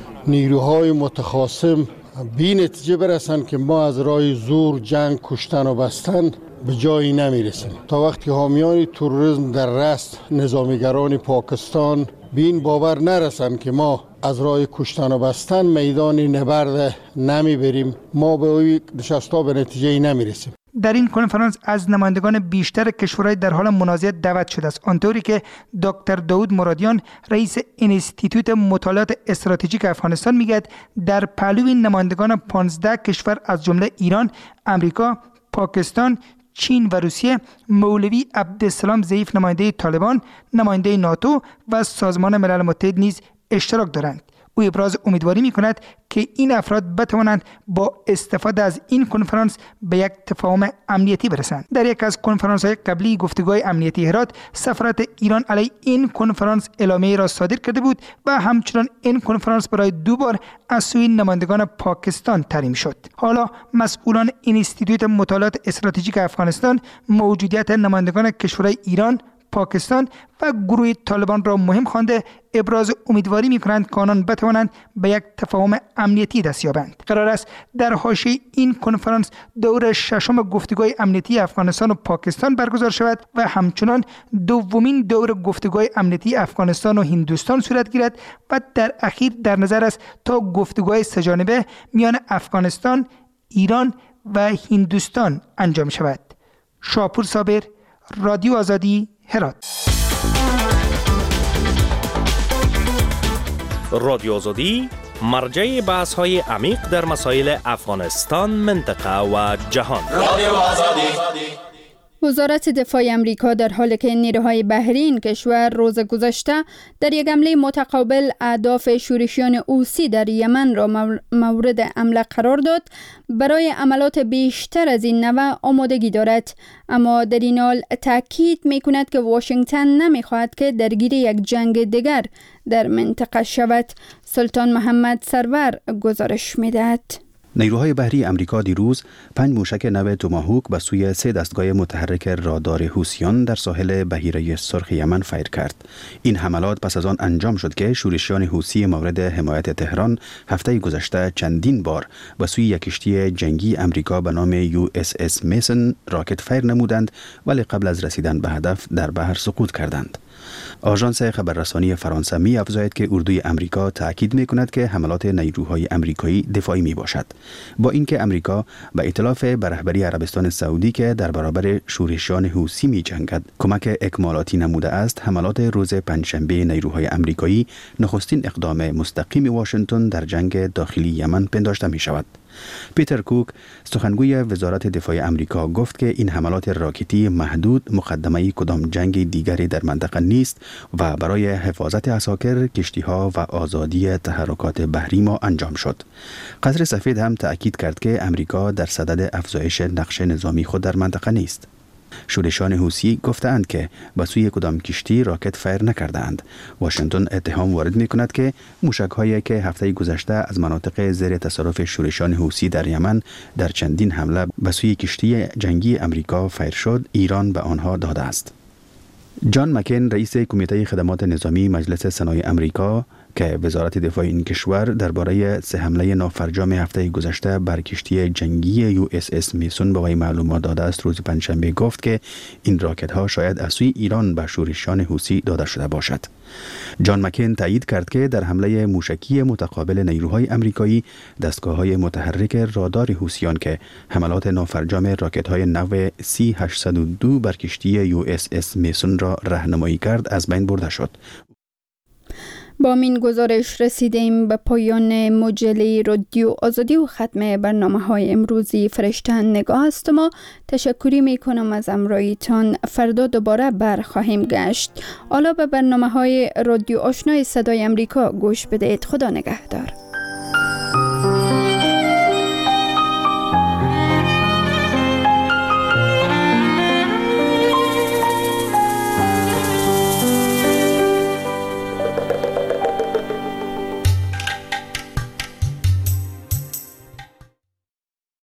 نیروهای متخاصم به نتیجه برسن که ما از راه زور، جنگ، کشتن و بستن به جایی نمیرسیم. تا وقتی حامیان تروریسم در رأس نظامیگران پاکستان به این باور نرسن که ما از راه کشتن و بستن میدان نبرد نمیبریم، ما به این نشست‌ها به نتیجه نمیرسیم. در این کنفرانس از نمایندگان بیشتر کشورهای در حال منازعه دعوت شده است، آنطوری که دکتر داود مرادیان رئیس اینستیتوت مطالعات استراتژیک افغانستان میگوید در پهلوی نمایندگان 15 کشور از جمله ایران، امریکا، پاکستان، چین و روسیه، مولوی عبدالسلام ضعیف نماینده طالبان، نماینده ناتو و سازمان ملل متحد نیز اشتراک دارند. او ابراز امیدواری می‌کند که این افراد بتوانند با استفاده از این کنفرانس به یک تفاهم امنیتی برسند. در یک از کنفرانس‌های قبلی گفتگوهای امنیتی هرات، سفارت ایران علیه این کنفرانس اعلامیه را صادر کرده بود و همچنان این کنفرانس برای دوبار از سوی نمایندگان پاکستان تریم شد. حالا مسئولان اینستیتوت مطالعات استراتژیک افغانستان موجودیت نمایندگان کشورهای ایران، پاکستان و گروه طالبان را مهم خوانده ابراز امیدواری می‌کنند که آنان بتوانند به یک تفاهم امنیتی دست یابند. قرار است در حاشیه این کنفرانس دور ششم گفتگوهای امنیتی افغانستان و پاکستان برگزار شود و همچنان دومین دور گفتگوهای امنیتی افغانستان و هندوستان صورت گیرد و در اخیر در نظر است تا گفتگوهای سه‌جانبه میان افغانستان، ایران و هندوستان انجام شود. شاپور صابر، رادیو آزادی، هرات. رادیو آزادی مرجع بحث های عمیق در مسائل افغانستان، منطقه و جهان. رادیو آزادی. وزارت دفاع امریکا در حالی که نیروهای بحری این کشور روز گذشته در یک حمله متقابل اهداف شورشیان حوثی در یمن را مورد حمله قرار داد، برای عملات بیشتر از این نوع آمادگی دارد، اما در این حال تاکید می‌کند که واشنگتن نمی‌خواهد که درگیر یک جنگ دیگر در منطقه شود. سلطان محمد سرور گزارش می‌دهد. نیروهای بحری امریکا دیروز 5 موشک نو توماهوک به سوی 3 دستگاه متحرک رادار حوثیان در ساحل بحیره سرخ یمن فیر کرد. این حملات پس از آن انجام شد که شورشیان حوثی مورد حمایت تهران هفته گذشته چندین بار به سوی یک کشتی جنگی امریکا به نام USS میسن راکت فیر نمودند، ولی قبل از رسیدن به هدف در بحر سقوط کردند. آژانس خبررسانی فرانسه می افزاید که اردوی امریکا تاکید می کند که حملات نیروهای امریکایی دفاعی می باشد، با اینکه امریکا به ائتلاف به رهبری عربستان سعودی که در برابر شورشیان حوثی می جنگد کمک اکمالاتی نموده است. حملات روز پنجشنبه نیروهای امریکایی نخستین اقدام مستقیم واشنگتن در جنگ داخلی یمن پنداشته می شود. پیتر کوک، سخنگوی وزارت دفاع امریکا، گفت که این حملات راکتی محدود مقدمه کدام جنگ دیگری در منطقه نیست و برای حفاظت عساکر، کشتی‌ها و آزادی تحرکات بحری ما انجام شد. قصر سفید هم تأکید کرد که امریکا در صدد افزایش نقش نظامی خود در منطقه نیست. شورشیان حوثی گفتند که به سوی کدام کشتی راکت فیر نکردند. واشنگتن اتهام وارد می‌کند که موشک‌هایی که هفته گذشته از مناطق زیر تصرف شورشیان حوثی در یمن در چندین حمله به سوی کشتی جنگی امریکا فیر شد، ایران به آنها داده است. جان مکین، رئیس کمیته خدمات نظامی مجلس سنای امریکا، که وزارت دفاع این کشور درباره سه حمله نافرجام هفته گذشته بر کشتی جنگی USS میسون به وی معلومات داده است. روز پنجشنبه گفت که این راکت ها شاید از سوی ایران به شورشیان حوثی داده شده باشد. جان مکین تایید کرد که در حمله موشکی متقابل نیروهای امریکایی دستگاه‌های متحرک رادار حوثیان که حملات نافرجام راکت‌های نو C-802 بر کشتی USS میسون را راهنمایی کرد از بین برده شد. با این گزارش رسیدیم به پایان مجله رادیو آزادی و ختم برنامه‌های امروزی فرشته نگاه است. ما تشکری میکنم از همراهیتان. فردا دوباره برخواهیم گشت. حالا به برنامه‌های رادیو آشنای صدای امریکا گوش بدهید. خدا نگهدار.